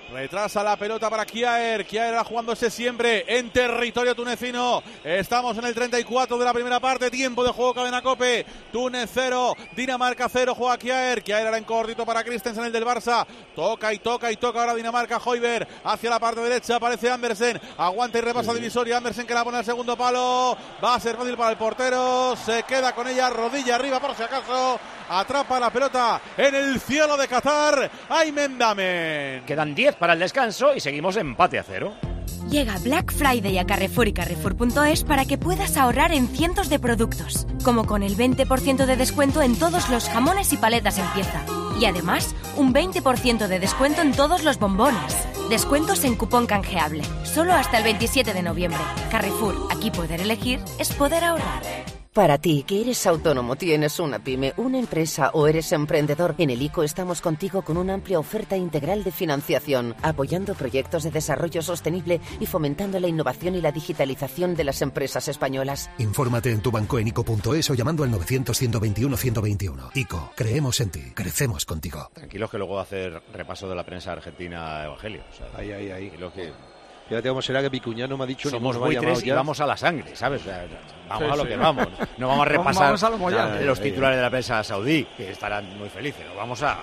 Retrasa la pelota para Kjaer. Kjaer va jugándose siempre en territorio tunecino. Estamos en el 34 de la primera parte. Tiempo de juego, Cadena COPE. Túnez 0, Dinamarca 0. Juega Kjaer. Kjaer ahora en cortito para Christensen, el del Barça. Toca y toca y toca ahora Dinamarca. Højbjerg hacia la parte derecha. Aparece Andersen. Aguanta y repasa divisoria. Andersen que la pone al segundo palo. Va a ser fácil para el portero. Se queda con ella. Rodilla arriba por si acaso. Atrapa la pelota en el cielo de Qatar. Aymen Damen. Quedan 10 para el descanso y seguimos empate a 0. Llega Black Friday a Carrefour y Carrefour.es para que puedas ahorrar en cientos de productos, como con el 20% de descuento en todos los jamones y paletas en pieza. Y además, un 20% de descuento en todos los bombones. Descuentos en cupón canjeable, solo hasta el 27 de noviembre. Carrefour, aquí poder elegir es poder ahorrar. Para ti, que eres autónomo, tienes una pyme, una empresa o eres emprendedor, en el ICO estamos contigo con una amplia oferta integral de financiación, apoyando proyectos de desarrollo sostenible y fomentando la innovación y la digitalización de las empresas españolas. Infórmate en tu banco en ICO.es o llamando al 900-121-121. ICO, creemos en ti, crecemos contigo. Tranquilos que luego va a hacer repaso de la prensa argentina, Evangelio. O sea, ahí. Lo que... Fíjate cómo será que mi cuñado no me ha dicho. Somos buitres y vamos a la sangre, ¿sabes? O sea, vamos a lo que vamos. No vamos a repasar los titulares de la prensa saudí, que estarán muy felices. No, vamos a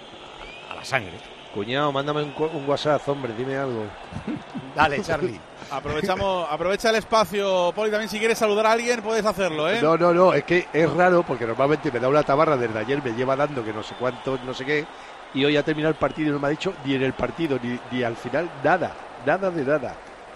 la sangre. Cuñado, mándame un WhatsApp, hombre, dime algo. Dale, Charlie. Aprovecha el espacio, Poli, también si quieres saludar a alguien puedes hacerlo, ¿eh? No, es que es raro porque normalmente me da una tabarra desde ayer, me lleva dando que no sé cuánto, no sé qué, y hoy ha terminado el partido y no me ha dicho ni en el partido ni al final nada de nada.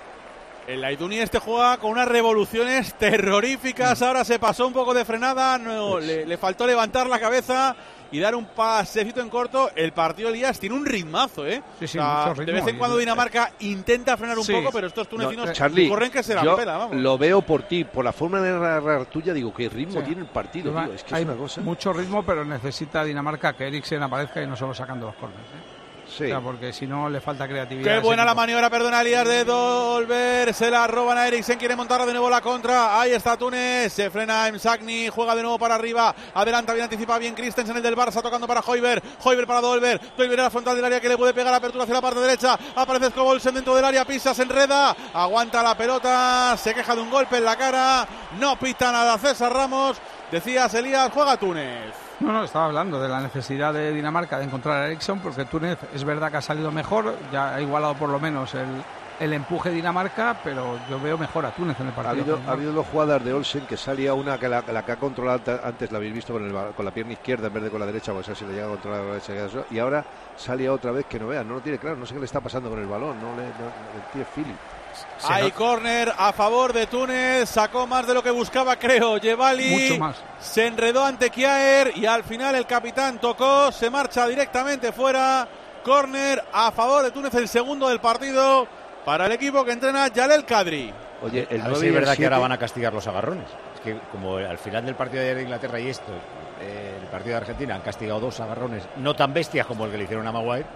El Aiduni juega con unas revoluciones terroríficas. Ahora se pasó un poco de frenada, le faltó levantar la cabeza y dar un pasecito en corto. El partido Elías tiene un ritmazo, ¿eh? Sí, mucho ritmo. De vez en cuando Dinamarca intenta frenar un poco, pero estos tunecinos corren que se la pela, vamos. Lo veo por ti, por la forma de narrar tuya, digo, qué ritmo tiene el partido, tío. Es que hay es una cosa. Mucho ritmo, pero necesita Dinamarca que Eriksen aparezca y no solo sacando los córneres, ¿eh? Sí. O sea, porque si no le falta creatividad. Qué buena la maniobra, Elías de Dolberg. Se la roban a Eriksen, quiere montar de nuevo la contra. Ahí está Túnez, se frena Msakni, juega de nuevo para arriba. Adelanta bien, anticipa bien Christensen, el del Barça, tocando para Højbjerg. Højbjerg para Dolberg. Dolberg a la frontal del área que le puede pegar apertura hacia la parte derecha. Aparece Scobolsen dentro del área, pisa, se enreda. Aguanta la pelota, se queja de un golpe en la cara. No pita nada César Ramos. Decías, Elías, juega Túnez. No, estaba hablando de la necesidad de Dinamarca de encontrar a Eriksson, porque Túnez es verdad que ha salido mejor, ya ha igualado por lo menos el empuje de Dinamarca, pero yo veo mejor a Túnez en el partido. Ha habido dos jugadas de Olsen, que salía una que la que ha controlado antes, la habéis visto con la pierna izquierda en vez de con la derecha, porque si le llega a controlar la derecha, y ahora salía otra vez que no vea, no lo tiene claro, no sé qué le está pasando con el balón, no tiene feeling. Hay córner a favor de Túnez, sacó más de lo que buscaba, creo, Jebali. Mucho más. Se enredó ante Kjaer y al final el capitán tocó, se marcha directamente fuera. Córner a favor de Túnez, el segundo del partido para el equipo que entrena Jalel Kadri. Oye, a ver si es verdad que ahora van a castigar los agarrones. Es que como al final del partido de ayer de Inglaterra y el partido de Argentina han castigado 2 agarrones no tan bestias como el que le hicieron a Maguire.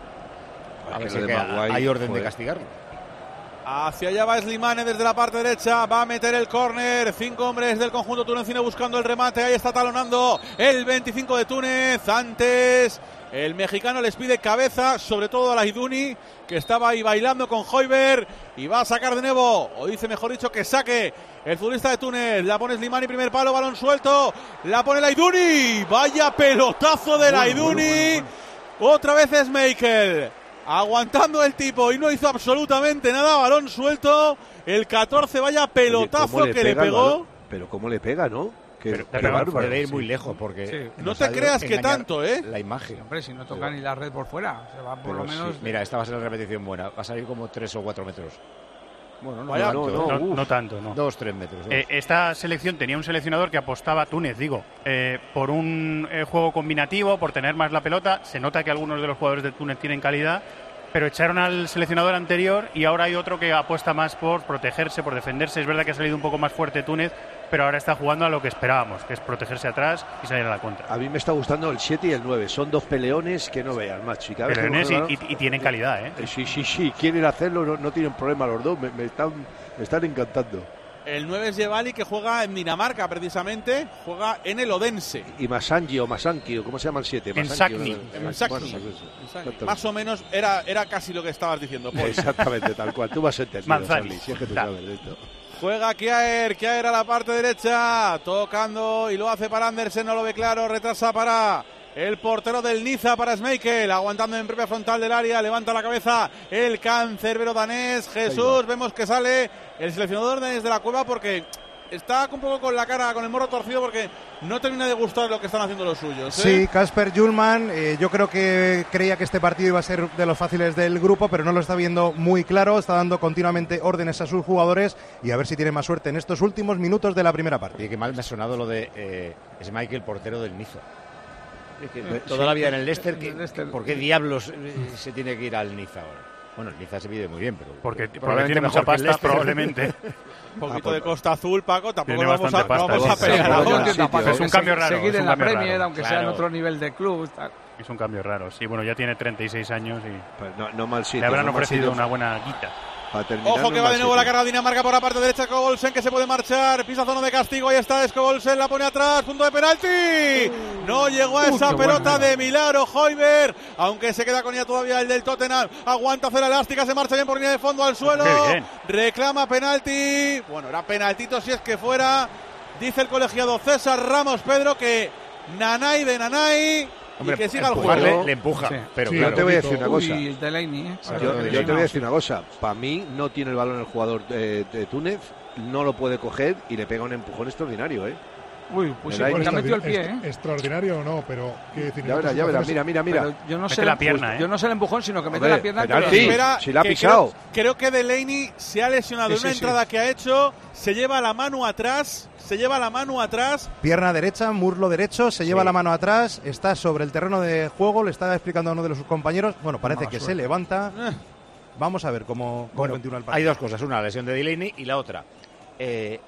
A ver si hay orden de castigarlo. Hacia allá va Slimane desde la parte derecha, va a meter el córner, 5 hombres del conjunto tunecino buscando el remate, ahí está talonando el 25 de Túnez. Antes el mexicano les pide cabeza, sobre todo a Aiduni, que estaba ahí bailando con Højbjerg, y va a sacar de nuevo, o dice mejor dicho que saque el futbolista de Túnez. La pone Slimani, primer palo, balón suelto, la pone el Aiduni, vaya pelotazo del Aiduni. Otra vez es Michael aguantando el tipo y no hizo absolutamente nada, balón suelto, el 14, vaya pelotazo que le pegó. Pero cómo le pega, ¿no? Pero puede ir muy lejos porque no te creas que tanto, la imagen. Hombre, si no toca ni la red por fuera, se va por lo menos. Sí. Mira, esta va a ser la repetición buena, va a salir como 3 o 4 metros. Bueno, no tanto, no. 2-3 metros. Esta selección tenía un seleccionador que apostaba, Túnez, por un juego combinativo, por tener más la pelota. Se nota que algunos de los jugadores de Túnez tienen calidad, pero echaron al seleccionador anterior y ahora hay otro que apuesta más por protegerse, por defenderse. Es verdad que ha salido un poco más fuerte Túnez, pero ahora está jugando a lo que esperábamos, que es protegerse atrás y salir a la contra. A mí me está gustando el 7 y el 9. Son 2 peleones que no vean, macho. Peleones y tienen calidad, ¿eh? Sí. Quieren hacerlo, no tienen problema los dos. Me están encantando. El 9 es Jebali, que juega en Dinamarca, precisamente. Juega en el Odense. Y Masangi o Masanki, ¿cómo se llama el 7? Más o menos era casi lo que estabas diciendo, Paul. Exactamente, tal cual. Tú vas a entender, Charlie, si es que tú sabes de esto. Juega Kjaer a la parte derecha, tocando y lo hace para Andersen, no lo ve claro, retrasa para el portero del Niza, para Schmeichel, aguantando en propia frontal del área, levanta la cabeza el cancerbero danés, Jesús, vemos que sale el seleccionador danés de la cueva porque está un poco con la cara, con el morro torcido porque no termina de gustar lo que están haciendo los suyos, ¿eh? Sí, Kasper Hjulmand, yo creo que creía que este partido iba a ser de los fáciles del grupo, pero no lo está viendo muy claro, está dando continuamente órdenes a sus jugadores y a ver si tiene más suerte en estos últimos minutos de la primera parte. Y que mal me ha sonado lo de Schmeichel, portero del Niza. Toda la vida en el Leicester, ¿por qué diablos se tiene que ir al Niza ahora? Bueno, el Niza se vive muy bien, pero porque tiene mucha pasta, probablemente. Un poquito de Costa Azul, Paco, tampoco lo vamos a pelear. Es un cambio raro. Seguir en la Premier, aunque sea en otro nivel de club. Es un cambio raro, sí. Bueno, ya tiene 36 años y pues no mal sitio, le habrán ofrecido una buena guita. Ojo que va de nuevo la carga Dinamarca por la parte derecha, Skogolsen, que se puede marchar, pisa zona de castigo, ahí está Skogolsen, la pone atrás, punto de penalti. No llegó a esa pelota de Milaro Højbjerg, aunque se queda con ella todavía el del Tottenham, aguanta hacer elástica, se marcha bien por línea de fondo al suelo, reclama penalti, bueno, era penaltito si es que fuera, dice el colegiado César Ramos Pedro que Nanay de Nanay. Hombre, y que siga el juego. Le empuja, pero claro. Yo te voy a decir una cosa. Yo te voy a decir una cosa. Para mí no tiene el balón el jugador de Túnez, no lo puede coger y le pega un empujón extraordinario, ¿eh? Uy, pues se ha metido el pie, ¿eh? Extraordinario o no, pero ¿qué decir? Ya verás, mira. Pero yo no sé la pierna, ¿eh? Yo no sé el empujón, sino que mete la pierna. Sí, si la ha pisado. Creo que Delaney se ha lesionado en una entrada que ha hecho, se lleva la mano atrás. Pierna derecha, muslo derecho, se lleva la mano atrás, está sobre el terreno de juego, le está explicando a uno de sus compañeros. Bueno, parece que se levanta. Vamos a ver cómo continúa el partido. Hay dos cosas, una, la lesión de Delaney y la otra. En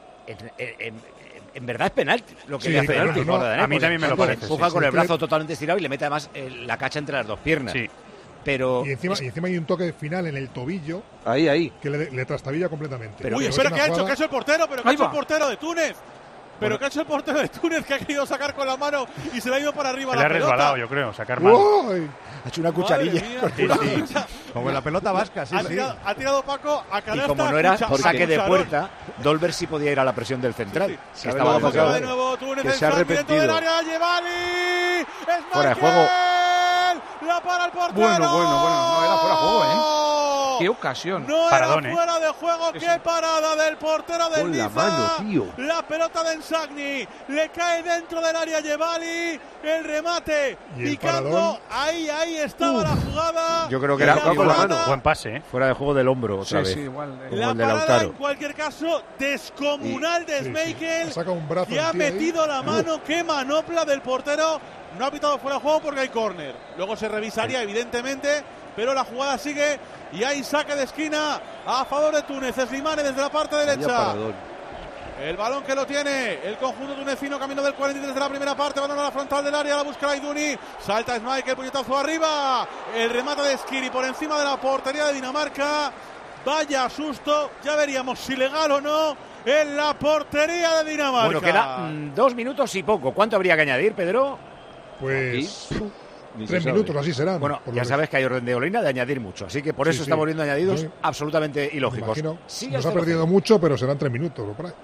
verdad es penalti lo que le hace penalti. A mí también me lo parece. Empuja con el brazo totalmente estirado y le mete además la cacha entre las dos piernas. Sí. Pero y encima hay un toque final en el tobillo que le trastabilla completamente. Uy, espera, ¿qué ha hecho? ¿Qué ha hecho el portero? ¿Pero qué ha hecho el portero de Túnez? ¿Pero qué ha hecho el portero de Túnez que ha querido sacar con la mano y se le ha ido para arriba la pelota? Le ha resbalado, yo creo, sacar mano. Ha hecho una cucharilla. Como la pelota vasca, ha tirado Paco a canasta. Y como no era saque de puerta, Dolber sí podía ir a la presión del central. De nuevo Túnez que se ha arrepentido. Del área, Jebali. Fuera de juego. La para el portero. Bueno, no era fuera de juego, ¿eh? Qué ocasión. No era fuera de juego, qué parada del portero del Niza. Con la mano, tío. La pelota de Ensagni, le cae dentro del área Jebali, el remate picando, ahí estaba la jugada. Yo creo que era con la mano. Buen pase, ¿eh? Fuera de juego del hombro otra vez. Sí, igual. La parada en cualquier caso descomunal de Schmeichel, que ha metido la mano, qué manopla del portero. No ha pitado fuera de juego porque hay córner. Luego se revisaría, evidentemente, pero la jugada sigue y hay saque de esquina a favor de Túnez. Slimani desde la parte derecha. El balón que lo tiene el conjunto tunecino, camino del 43 de la primera parte, balón a la frontal del área, la busca Aiduni, salta Schmeichel, puñetazo arriba, el remate de Skiri por encima de la portería de Dinamarca. Vaya susto, ya veríamos si legal o no en la portería de Dinamarca. Bueno, queda 2 minutos y poco. ¿Cuánto habría que añadir, Pedro? Pues 3 minutos, así serán. Bueno, ya sabes que hay orden de Olina de añadir mucho, así que por eso estamos viendo añadidos absolutamente ilógicos. Nos ha perdido mucho, pero serán 3 minutos. ¿No? Por ahí.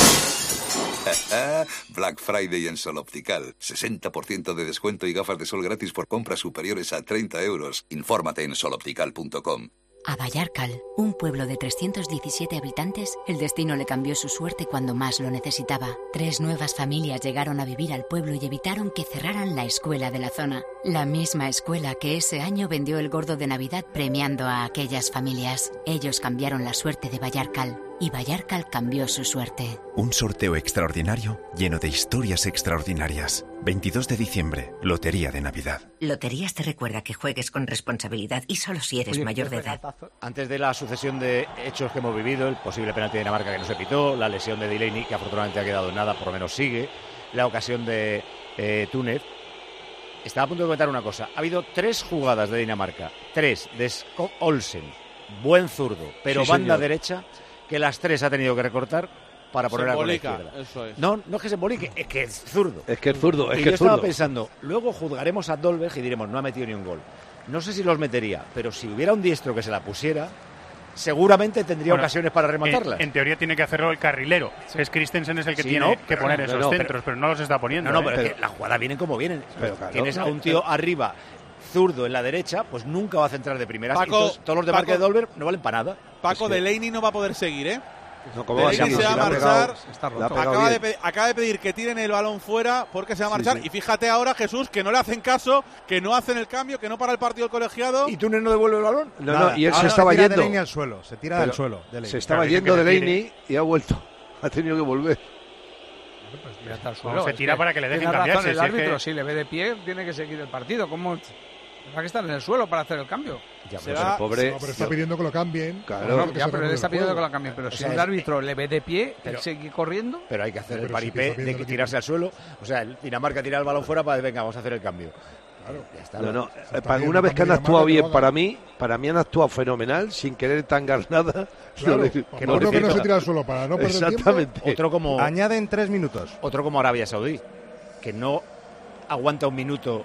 Black Friday en Sol Optical. 60% de descuento y gafas de sol gratis por compras superiores a 30 euros. Infórmate en soloptical.com. A Vallarcal, un pueblo de 317 habitantes, el destino le cambió su suerte cuando más lo necesitaba. 3 nuevas familias llegaron a vivir al pueblo y evitaron que cerraran la escuela de la zona. La misma escuela que ese año vendió el gordo de Navidad premiando a aquellas familias. Ellos cambiaron la suerte de Vallarcal y Vallarcal cambió su suerte. Un sorteo extraordinario lleno de historias extraordinarias. 22 de diciembre, Lotería de Navidad. Loterías te recuerda que juegues con responsabilidad y solo si eres mayor de edad. Antes de la sucesión de hechos que hemos vivido, el posible penalti de Dinamarca que no se pitó, la lesión de Delaney que afortunadamente ha quedado en nada, por lo menos sigue, la ocasión de Túnez, estaba a punto de comentar una cosa. Ha habido 3 jugadas de Dinamarca, 3 de Skov Olsen, buen zurdo, pero banda derecha, que las 3 ha tenido que recortar para ponerla con la izquierda. Eso es. No es que se embolique, es que es zurdo. Es que es zurdo, es y que yo es zurdo. estaba pensando, luego juzgaremos a Dolberg y diremos, no ha metido ni un gol. No sé si los metería, pero si hubiera un diestro que se la pusiera, seguramente tendría ocasiones para rematarlas. En teoría tiene que hacerlo el carrilero. Es Christensen es el que tiene que poner esos centros, pero no los está poniendo. No, pero es que la jugada viene como vienen. Pero claro, tienes a un tío arriba, zurdo en la derecha, pues nunca va a centrar de primeras. Paco, entonces, todos los de marca de Dolberg no valen para nada. Paco, Delaney no va a poder seguir, ¿eh? No, ¿cómo va a Delaney seguir? se va a marchar. Acaba de de pedir que tiren el balón fuera porque se va a marchar. Sí. Y fíjate ahora, Jesús, que no le hacen caso, que no hacen el cambio, que no para el partido el colegiado. ¿Y Túnez no devuelve el balón? No, y él se estaba yendo. Delaney al suelo, se tira del suelo. Se estaba yendo Delaney y ha vuelto. Ha tenido que volver. Se tira para que le dejen cambiarse. El árbitro, si le ve de pie, tiene que seguir el partido. ¿Cómo? Tendrá que estar en el suelo para hacer el cambio. Ya, pero el pobre. No, pero está pidiendo que lo cambien. Claro, pero él está pidiendo que lo cambien. Pero si el árbitro le ve de pie, él sigue corriendo. Pero hay que hacer el paripé de que tirarse al suelo. O sea, el Dinamarca tira el balón fuera para venga, vamos a hacer el cambio. Claro, ya está. Una vez que han actuado bien, para mí han actuado fenomenal, sin querer tangar nada. Claro, que no se tira al suelo para no perder Exactamente. tiempo. Otro como añaden 3 minutos. Otro como Arabia Saudí, que no aguanta un minuto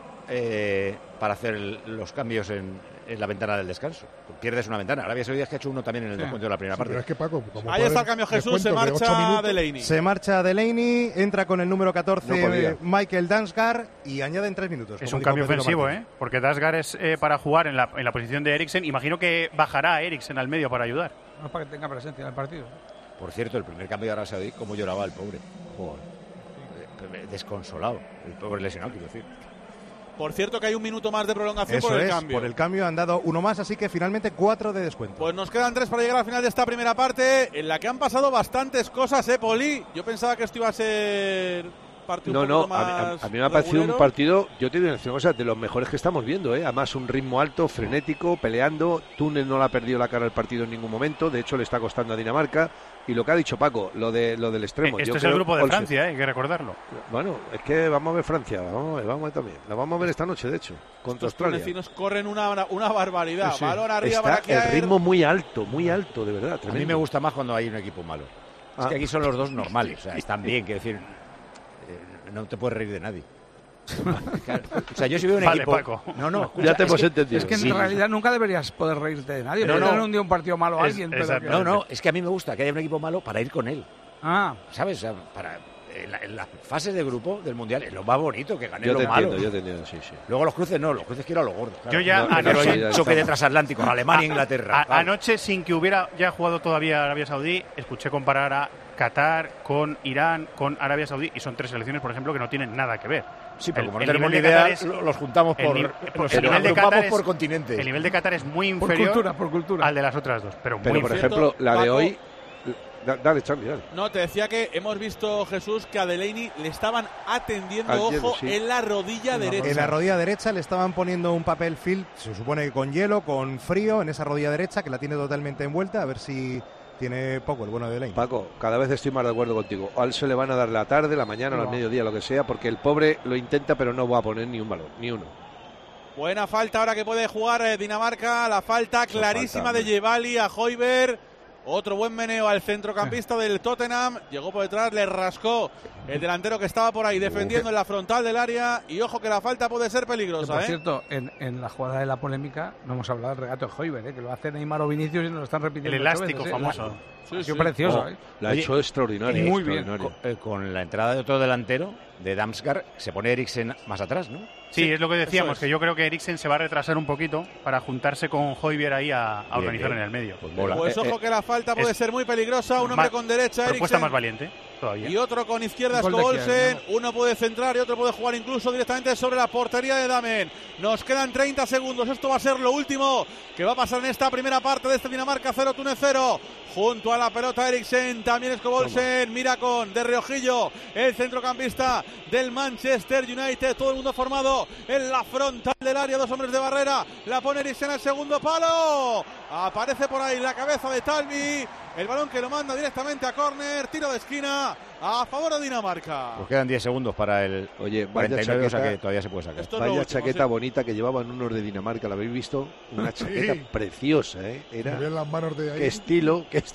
para hacer los cambios en la ventana del descanso. Pierdes una ventana. Arabia Saudí es que ha hecho uno también en el descuento de la primera parte. Pero es que Paco, ahí está el cambio, Jesús, se marcha Delaney. Se marcha Delaney, entra con el número 14 Michael Damsgaard y añaden 3 minutos. Es un cambio ofensivo, porque Damsgaard es para jugar en la posición de Eriksen. Imagino que bajará Eriksen al medio para ayudar. No, para que tenga presencia en el partido. Por cierto, el primer cambio de Arabia Saudí, cómo lloraba el pobre. Joder. Desconsolado. El pobre lesionado, quiero decir. Por cierto, que hay un minuto más de prolongación Eso por el es, cambio. Por el cambio han dado uno más, así que finalmente 4 de descuento. Pues nos quedan 3 para llegar al final de esta primera parte, en la que han pasado bastantes cosas, Poli. Yo pensaba que esto iba a ser partido un poco más a mí me ha parecido un partido, yo te digo una cosa, de los mejores que estamos viendo, Además un ritmo alto, frenético, peleando. Túnez no le ha perdido la cara al partido en ningún momento, de hecho le está costando a Dinamarca. Y lo que ha dicho Paco, lo del extremo. Esto es el grupo de Francia, hay que recordarlo. Bueno, es que vamos a ver Francia, vamos a ver también. La vamos a ver esta noche, de hecho, contra Australia. Los tunecinos corren una barbaridad. Sí. Balón arriba está para que el ritmo muy alto, de verdad. Tremendo. A mí me gusta más cuando hay un equipo malo. Es que aquí son los dos normales, o sea, están bien, quiero decir, no te puedes reír de nadie. O sea, yo si veo un equipo... Paco. No, escucha, ya te hemos entendido. Es que en realidad nunca deberías poder reírte de nadie. No, un día un partido malo a alguien. No, es que a mí me gusta que haya un equipo malo para ir con él. ¿Sabes? O sea, en las fases de grupo del Mundial es lo más bonito, que ganen los malos. Yo te entiendo, sí. Luego los cruces los cruces quiero a los gordos. Claro. Yo ya anoche choque de transatlánticos, Alemania e Inglaterra. Anoche, sin que hubiera ya jugado todavía Arabia Saudí, escuché comparar a Qatar con Irán, con Arabia Saudí, y son 3 selecciones, por ejemplo, que no tienen nada que ver. Sí, pero como no tenemos ni idea, los juntamos por continentes. El nivel de Qatar es muy inferior por cultura. al de las otras dos. Pero por ejemplo, la de hoy... Dale, Charlie, dale. No, te decía que hemos visto, Jesús, que a Delaney le estaban atendiendo, en la rodilla derecha. En la rodilla derecha le estaban poniendo un papel film, se supone que con hielo, con frío, en esa rodilla derecha, que la tiene totalmente envuelta, a ver si tiene poco el bueno de Delaney. Paco, cada vez estoy más de acuerdo contigo. A él se le van a dar la tarde, la mañana, al mediodía, lo que sea, porque el pobre lo intenta, pero no va a poner ni un balón, ni uno. Buena falta ahora que puede jugar Dinamarca, la falta clarísima de Jebali a Højbjerg. Otro buen meneo al centrocampista del Tottenham. Llegó por detrás, le rascó el delantero que estaba por ahí defendiendo en la frontal del área. Y ojo que la falta puede ser peligrosa. Por cierto, en la jugada de la polémica no hemos hablado del regate de Højbjerg, que lo hace Neymar o Vinicius y nos lo están repitiendo. El elástico famoso. Precioso. Lo ha hecho extraordinario. Muy bien. Con la entrada de otro delantero, de Damsgaard, se pone Eriksen más atrás, ¿no? Sí, es lo que decíamos, que yo creo que Eriksen se va a retrasar un poquito para juntarse con Højbjerg ahí a organizar en el medio. Pues ojo que la falta puede ser muy peligrosa. Un hombre con derecha, propuesta Eriksen. más valiente todavía. Y otro con izquierda, Olsen. Uno puede centrar y otro puede jugar incluso directamente sobre la portería de Damen. Nos quedan 30 segundos. Esto va a ser lo último que va a pasar en esta primera parte de este Dinamarca 0, Túnez 0. Junto a la pelota Eriksen, también es Olsen. Mira con de reojillo el centrocampista del Manchester United. Todo el mundo formado en la frontal del área, 2 hombres de barrera. La pone Eriksen al segundo palo. Aparece por ahí la cabeza de Talvi. El balón que lo manda directamente a córner. Tiro de esquina a favor de Dinamarca. Pues quedan 10 segundos para el 49, o sea que todavía se puede sacar. Vaya chaqueta bonita que llevaban unos de Dinamarca, ¿la habéis visto? Una chaqueta preciosa, Era... Las manos de ahí. Qué estilo.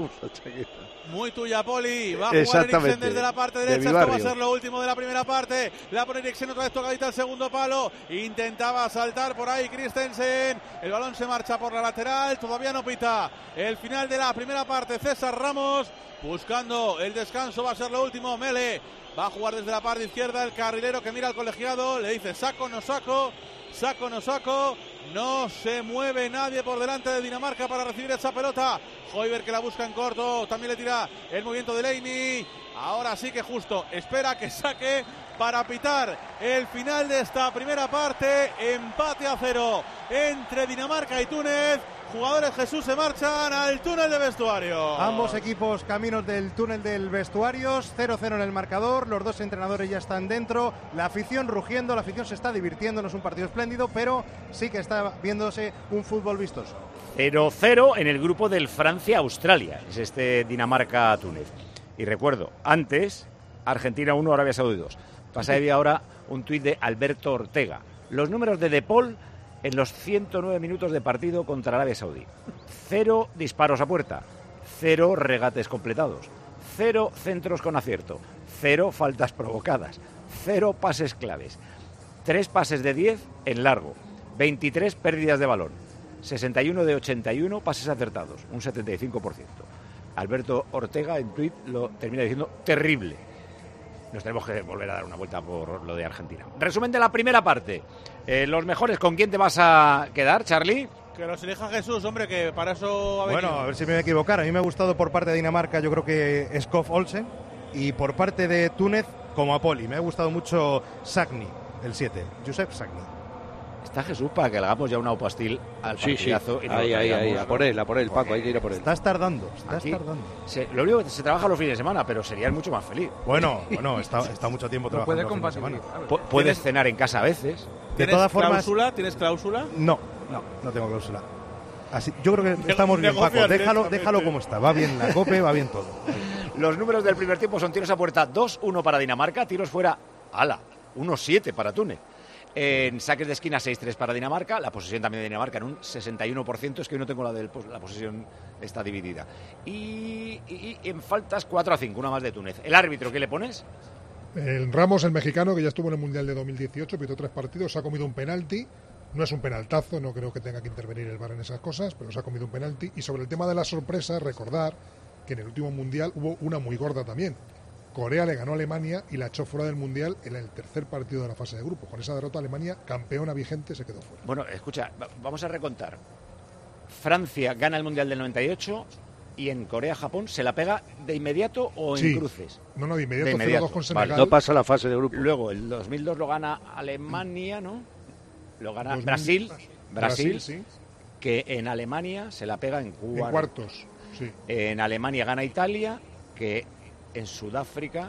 Muy tuya, Poli. Va a jugar Eriksen desde la parte derecha. Esto va a ser lo último de la primera parte. La pone Eriksen otra vez tocadita al segundo palo. Intentaba saltar por ahí Christensen. El balón se marcha por la lateral. Todavía no pita el final de la primera parte. César Ramos buscando el descanso. Va a ser lo último. Mele va a jugar desde la parte izquierda. El carrilero que mira al colegiado. Le dice saco, no saco. Saco, no saco. No se mueve nadie por delante de Dinamarca para recibir esa pelota. Højbjerg que la busca en corto. También le tira el movimiento de Delaney. Ahora sí que justo espera que saque para pitar el final de esta primera parte. Empate a 0 entre Dinamarca y Túnez. Jugadores, Jesús, se marchan al túnel de vestuarios. Ambos equipos caminos del túnel del vestuarios, 0-0 en el marcador, los dos entrenadores ya están dentro, la afición rugiendo, la afición se está divirtiendo, no es un partido espléndido, pero sí que está viéndose un fútbol vistoso. 0-0 en el grupo del Francia-Australia, es este Dinamarca-Túnez. Y recuerdo, antes, Argentina 1, Arabia Saudí 2. Pasa de ahora un tuit de Alberto Ortega. Los números de De Paul en los 109 minutos de partido contra Arabia Saudí. 0 disparos a puerta, 0 regates completados, 0 centros con acierto, 0 faltas provocadas, 0 pases claves, 3 pases de 10 en largo, 23 pérdidas de balón, 61 de 81 pases acertados, un 75%. Alberto Ortega en tuit lo termina diciendo terrible. Nos tenemos que volver a dar una vuelta por lo de Argentina. Resumen de la primera parte. Los mejores, ¿con quién te vas a quedar, Charlie? Que los elija Jesús, hombre, que para eso ha venido. Bueno, a ver si me voy a equivocar. A mí me ha gustado por parte de Dinamarca, yo creo que Skov Olsen. Y por parte de Túnez, como a Poli. Me ha gustado mucho Sagni, el 7. Josep Sagni. Está Jesús para que le hagamos ya una opastil al partidazo. Sí. Ahí, a por él, Paco, hay que ir a por él. Estás tardando. Lo único que se trabaja los fines de semana, pero serías mucho más feliz. Bueno, está mucho tiempo trabajando los fines de semana. Puedes cenar en casa a veces. De todas formas, ¿Tienes cláusula? No tengo cláusula. Así, yo creo que estamos bien, Paco. Déjalo como está. Va bien la COPE, va bien todo. Los números del primer tiempo son tiros a puerta 2-1 para Dinamarca, tiros fuera, 1-7 para Túnez. En saques de esquina 6-3 para Dinamarca, la posesión también de Dinamarca en un 61%, es que hoy no tengo la posesión, está dividida. Y en faltas 4-5, una más de Túnez. ¿El árbitro qué le pones? El Ramos, el mexicano, que ya estuvo en el Mundial de 2018, pitó 3 partidos, se ha comido un penalti. No es un penaltazo, no creo que tenga que intervenir el VAR en esas cosas, pero se ha comido un penalti. Y sobre el tema de la sorpresa, recordar que en el último Mundial hubo una muy gorda también. Corea le ganó a Alemania y la echó fuera del Mundial en el tercer partido de la fase de grupo. Con esa derrota, Alemania, campeona vigente, se quedó fuera. Bueno, escucha, vamos a recontar. Francia gana el Mundial del 98 y en Corea-Japón se la pega de inmediato o en cruces. No, de inmediato. 0-2 con Senegal. Vale, no pasa la fase de grupo. Luego, el 2002 lo gana Alemania, ¿no? Lo gana Brasil, sí. Que en Alemania se la pega en cuartos. Sí. En Alemania gana Italia, que en Sudáfrica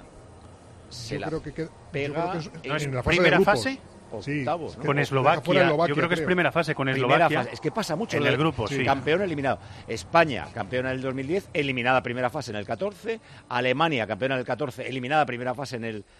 se la pega en la primera fase. Octavos, ¿no? Con Eslovaquia, yo creo que es primera fase con Eslovaquia. Es que pasa mucho en el grupo, sí. Campeón eliminado. España, campeona en el 2010, eliminada primera fase en el 14. Alemania, campeona en el 14, eliminada primera fase en el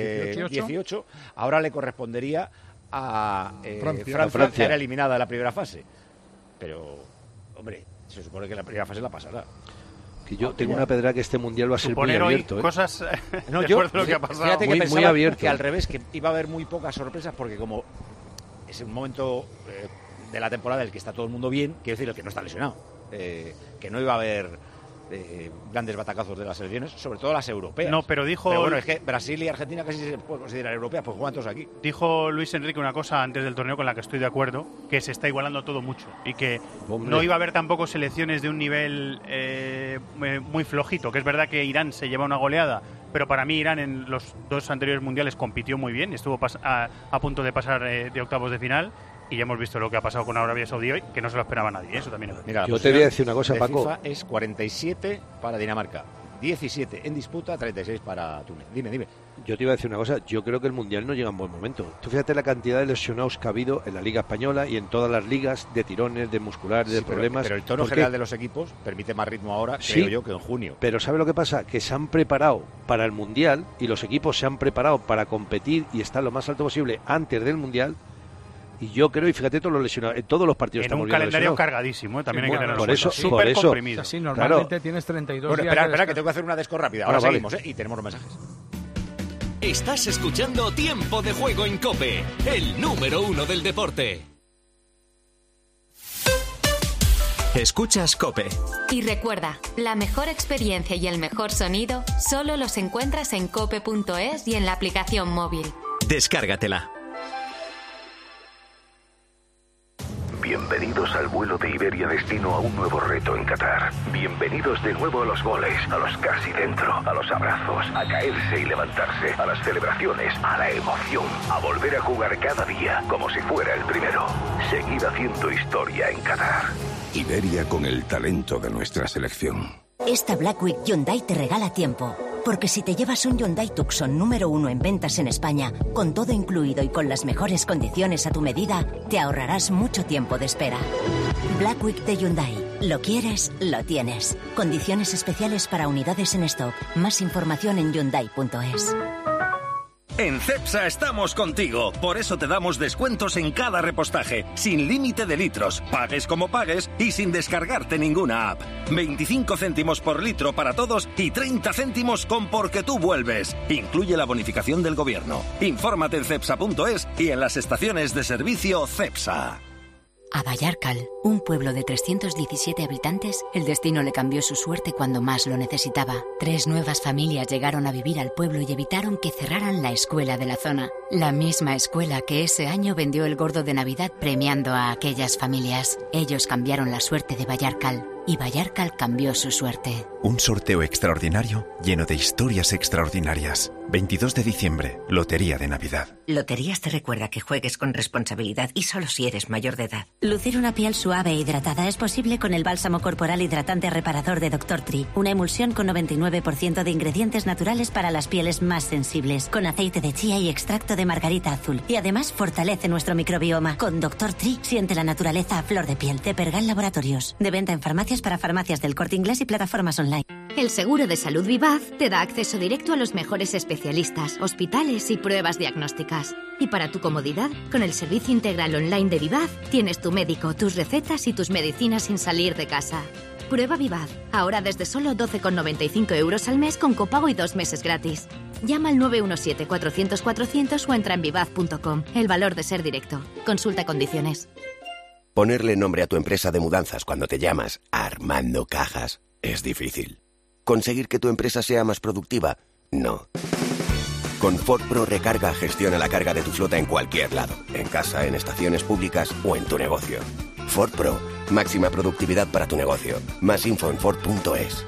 18. Ahora le correspondería a Francia, que era eliminada en la primera fase. Pero, hombre, se supone que la primera fase la pasará. Que yo tengo una pedra que este Mundial va a ser muy abierto. Cosas no, después de lo que ha pasado. Fíjate que muy pensaba abierto. Que al revés, que iba a haber muy pocas sorpresas, porque como es un momento de la temporada en el que está todo el mundo bien, quiero decir, el que no está lesionado, que no iba a haber grandes batacazos de las selecciones, sobre todo las europeas. No, pero dijo... Pero bueno, es que Brasil y Argentina casi se pueden considerar europeas, pues juegan todos aquí. Dijo Luis Enrique una cosa antes del torneo con la que estoy de acuerdo, que se está igualando todo mucho y que no iba a haber tampoco selecciones de un nivel muy flojito, que es verdad que Irán se lleva una goleada, pero para mí Irán en los 2 anteriores mundiales compitió muy bien, estuvo a punto de pasar de octavos de final. Y ya hemos visto lo que ha pasado con Arabia Saudí hoy, que no se lo esperaba nadie. Eso también es verdad. Mira, yo te voy a decir una cosa, Paco. FIFA es 47 para Dinamarca, 17 en disputa, 36 para Túnez. Dime. Yo te iba a decir una cosa. Yo creo que el Mundial no llega en buen momento. Tú fíjate la cantidad de lesionados que ha habido en la Liga Española y en todas las ligas, de tirones, de musculares, de problemas. Pero el tono general de los equipos permite más ritmo ahora, creo yo, que en junio. Pero ¿sabe lo que pasa? Que se han preparado para el Mundial y los equipos se han preparado para competir y estar lo más alto posible antes del Mundial. Y yo creo, y fíjate todos los lesionados, en todos los partidos en un calendario cargadísimo, también hay que tenerlo por eso, súper comprimido. Así normalmente tienes 32 días. Espera, que tengo que hacer una desco rápida. Ahora seguimos, y tenemos los mensajes. Estás escuchando Tiempo de Juego en COPE, el número 1 del deporte. Escuchas COPE. Y recuerda, la mejor experiencia y el mejor sonido solo los encuentras en cope.es y en la aplicación móvil. Descárgatela. Bienvenidos al vuelo de Iberia destino a un nuevo reto en Qatar. Bienvenidos de nuevo a los goles, a los casi dentro, a los abrazos, a caerse y levantarse, a las celebraciones, a la emoción, a volver a jugar cada día como si fuera el primero. Seguid haciendo historia en Qatar. Iberia con el talento de nuestra selección. Esta Black Week Hyundai te regala tiempo. Porque si te llevas un Hyundai Tucson número 1 en ventas en España, con todo incluido y con las mejores condiciones a tu medida, te ahorrarás mucho tiempo de espera. Black Week de Hyundai. Lo quieres, lo tienes. Condiciones especiales para unidades en stock. Más información en Hyundai.es. En Cepsa estamos contigo, por eso te damos descuentos en cada repostaje, sin límite de litros, pagues como pagues y sin descargarte ninguna app. 25 céntimos por litro para todos y 30 céntimos con Porque tú vuelves. Incluye la bonificación del gobierno. Infórmate en cepsa.es y en las estaciones de servicio Cepsa. A Vallarcal, un pueblo de 317 habitantes, el destino le cambió su suerte cuando más lo necesitaba. 3 nuevas familias llegaron a vivir al pueblo y evitaron que cerraran la escuela de la zona. La misma escuela que ese año vendió el gordo de Navidad premiando a aquellas familias. Ellos cambiaron la suerte de Vallarcal y Vallarcal cambió su suerte. Un sorteo extraordinario lleno de historias extraordinarias. 22 de diciembre, Lotería de Navidad. Loterías te recuerda que juegues con responsabilidad y solo si eres mayor de edad. Lucir una piel suave e hidratada es posible con el bálsamo corporal hidratante reparador de Dr. Tree. Una emulsión con 99% de ingredientes naturales para las pieles más sensibles, con aceite de chía y extracto de margarita azul. Y además fortalece nuestro microbioma. Con Dr. Tree siente la naturaleza a flor de piel. De Pergal Laboratorios. De venta en farmacias para farmacias del Corte Inglés y plataformas online. El seguro de salud Vivaz te da acceso directo a los mejores especialistas, hospitales y pruebas diagnósticas. Y para tu comodidad, con el servicio integral online de Vivaz, tienes tu médico, tus recetas y tus medicinas sin salir de casa. Prueba Vivaz, ahora desde solo 12,95 € al mes con copago y 2 meses gratis. Llama al 917-400-400 o entra en vivaz.com. El valor de ser directo. Consulta condiciones. Ponerle nombre a tu empresa de mudanzas cuando te llamas Armando Cajas es difícil. ¿Conseguir que tu empresa sea más productiva? No. Con Ford Pro Recarga gestiona la carga de tu flota en cualquier lado, en casa, en estaciones públicas o en tu negocio. Ford Pro, máxima productividad para tu negocio. Más info en Ford.es.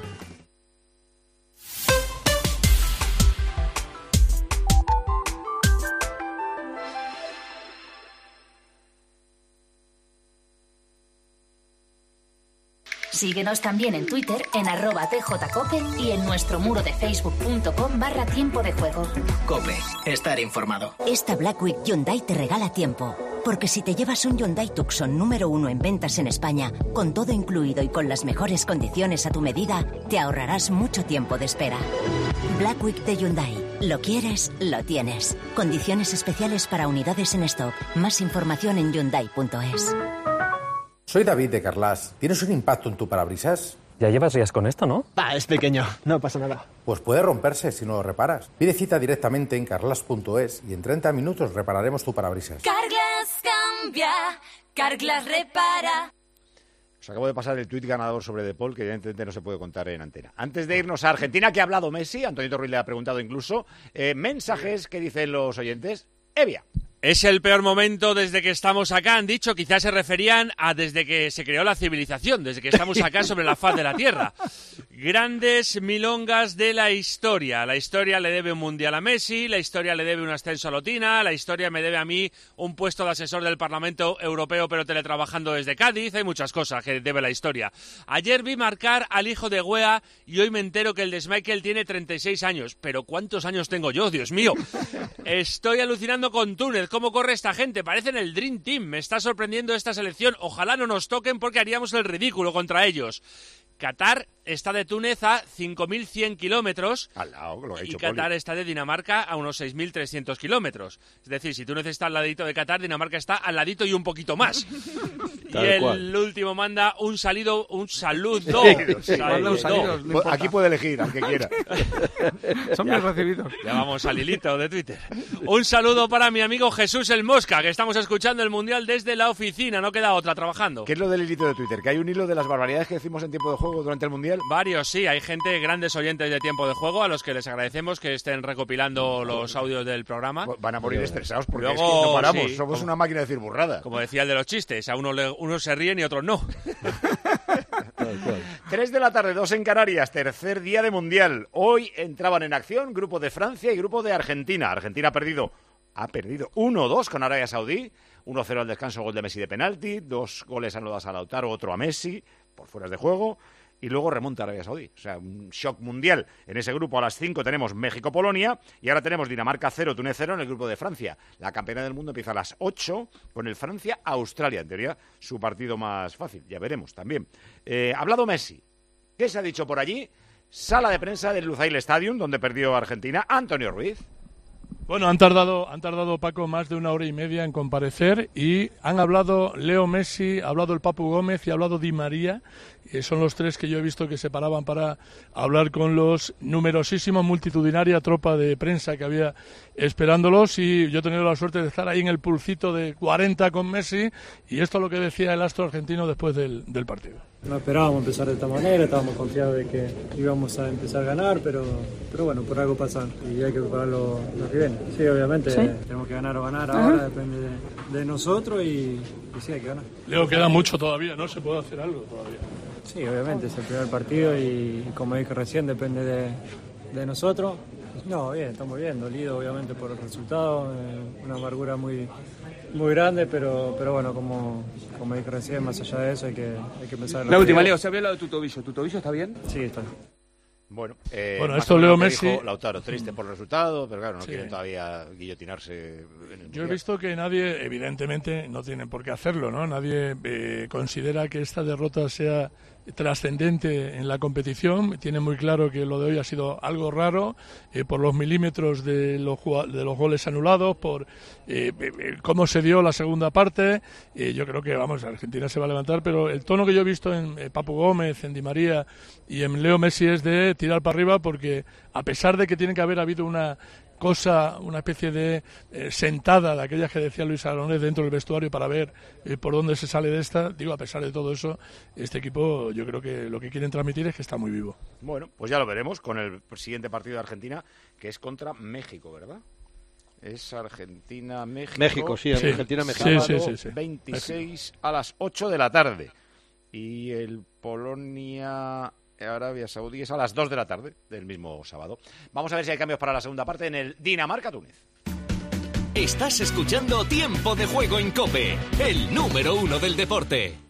Síguenos también en Twitter en @tjcope y en nuestro muro de facebook.com/tiempo de juego. COPE, estar informado. Esta Black Week Hyundai te regala tiempo. Porque si te llevas un Hyundai Tucson número 1 en ventas en España, con todo incluido y con las mejores condiciones a tu medida, te ahorrarás mucho tiempo de espera. Black Week de Hyundai. Lo quieres, lo tienes. Condiciones especiales para unidades en stock. Más información en Hyundai.es. Soy David de Carlas. ¿Tienes un impacto en tu parabrisas? Ya llevas días con esto, ¿no? Es pequeño, no pasa nada. Pues puede romperse si no lo reparas. Pide cita directamente en carglass.es y en 30 minutos repararemos tu parabrisas. Carglass cambia, Carglass repara. Os acabo de pasar el tuit ganador sobre De Paul, que evidentemente no se puede contar en antena. Antes de irnos a Argentina, que ha hablado Messi, Antonio Ruiz le ha preguntado incluso, mensajes que dicen los oyentes. Evia. Es el peor momento desde que estamos acá, han dicho, quizás se referían a desde que se creó la civilización, desde que estamos acá sobre la faz de la Tierra. Grandes milongas de la historia. La historia le debe un mundial a Messi, la historia le debe un ascenso a Lotina, la historia me debe a mí un puesto de asesor del Parlamento Europeo pero teletrabajando desde Cádiz, hay muchas cosas que debe la historia. Ayer vi marcar al hijo de Guea y hoy me entero que el de Schmeichel tiene 36 años. ¿Pero cuántos años tengo yo, Dios mío? Estoy alucinando con Túnez. ¿Cómo corre esta gente? Parecen el Dream Team. Me está sorprendiendo esta selección. Ojalá no nos toquen porque haríamos el ridículo contra ellos. Qatar está de Túnez a 5.100 kilómetros. Al lado, lo ha dicho Y Qatar está de Dinamarca a unos 6.300 kilómetros. Es decir, si Túnez está al ladito de Qatar, Dinamarca está al ladito y un poquito más. Y el último manda un saludo. Aquí puede elegir, al que quiera. Son bien recibidos. Ya vamos al hilito de Twitter. Un saludo para mi amigo Jesús el Mosca, que estamos escuchando el Mundial desde la oficina. No queda otra, trabajando. ¿Qué es lo del hilito de Twitter? ¿Que hay un hilo de las barbaridades que decimos en tiempo de juego durante el Mundial? Varios, sí. Hay gente, grandes oyentes de tiempo de juego, a los que les agradecemos que estén recopilando los audios del programa. Van a morir estresados porque luego, es que no paramos. Sí, somos una máquina de decir burradas. Como decía el de los chistes, a unos se ríen y otros no. 3 de la tarde, 2 en Canarias, tercer día de Mundial. Hoy entraban en acción grupo de Francia y grupo de Argentina. Argentina ha perdido 1-2 con Arabia Saudí, 1-0 al descanso, gol de Messi de penalti, 2 goles anulados a Lautaro, otro a Messi, por fueras de juego, y luego remonta a Arabia Saudí. O sea, un shock mundial. En ese grupo a las 5 tenemos México-Polonia, y ahora tenemos Dinamarca 0, Túnez 0 en el grupo de Francia. La campeona del mundo empieza a las 8 con el Francia-Australia, en teoría su partido más fácil, ya veremos también. Ha hablado Messi. ¿Qué se ha dicho por allí? Sala de prensa del Lusail Stadium, donde perdió Argentina, Antonio Ruiz. Bueno, han tardado, Paco, más de 1 hora y media en comparecer y han hablado Leo Messi, ha hablado el Papu Gómez y ha hablado Di María. Son los 3 que yo he visto que se paraban para hablar con los numerosísimos, multitudinaria tropa de prensa que había esperándolos, y yo he tenido la suerte de estar ahí en el pulsito de 40 con Messi, y esto es lo que decía el astro argentino después del partido. No esperábamos empezar de esta manera, estábamos confiados de que íbamos a empezar a ganar, pero bueno, por algo pasa y hay que preparar lo que viene. Sí, obviamente tenemos que ganar o ganar ahora, depende de nosotros y sí, hay que ganar. Leo, queda mucho todavía, ¿no? Se puede hacer algo todavía. Sí, obviamente, es el primer partido y como dije recién, depende de nosotros. No, bien, estamos bien, dolido obviamente por el resultado, una amargura muy grande, pero bueno, como dije recién, más allá de eso hay que pensar en la última, Leo, se había hablado de tu tobillo. ¿Tu tobillo está bien? Sí, está. Bueno, esto Leo Messi. Dijo Lautaro, triste por el resultado, pero claro, no quieren todavía guillotinarse. Yo he visto que nadie, evidentemente, no tiene por qué hacerlo, ¿no? Nadie considera que esta derrota sea trascendente en la competición. Tiene muy claro que lo de hoy ha sido algo raro por los milímetros de los goles anulados, por cómo se dio la segunda parte. Yo creo que, Argentina se va a levantar, pero el tono que yo he visto en Papu Gómez, en Di María y en Leo Messi es de tirar para arriba, porque a pesar de que tiene que haber habido una especie de sentada de aquellas que decía Luis Aragonés dentro del vestuario para ver por dónde se sale de esta, a pesar de todo eso, este equipo yo creo que lo que quieren transmitir es que está muy vivo. Bueno, pues ya lo veremos con el siguiente partido de Argentina, que es contra México, ¿verdad? Es Argentina-México. México, sí, Argentina-México. Sí. 26 a las 8 de la tarde. Y el Polonia-Arabia Saudí es a las 2 de la tarde del mismo sábado. Vamos a ver si hay cambios para la segunda parte en el Dinamarca-Túnez. Estás escuchando Tiempo de Juego en COPE, el número 1 del deporte.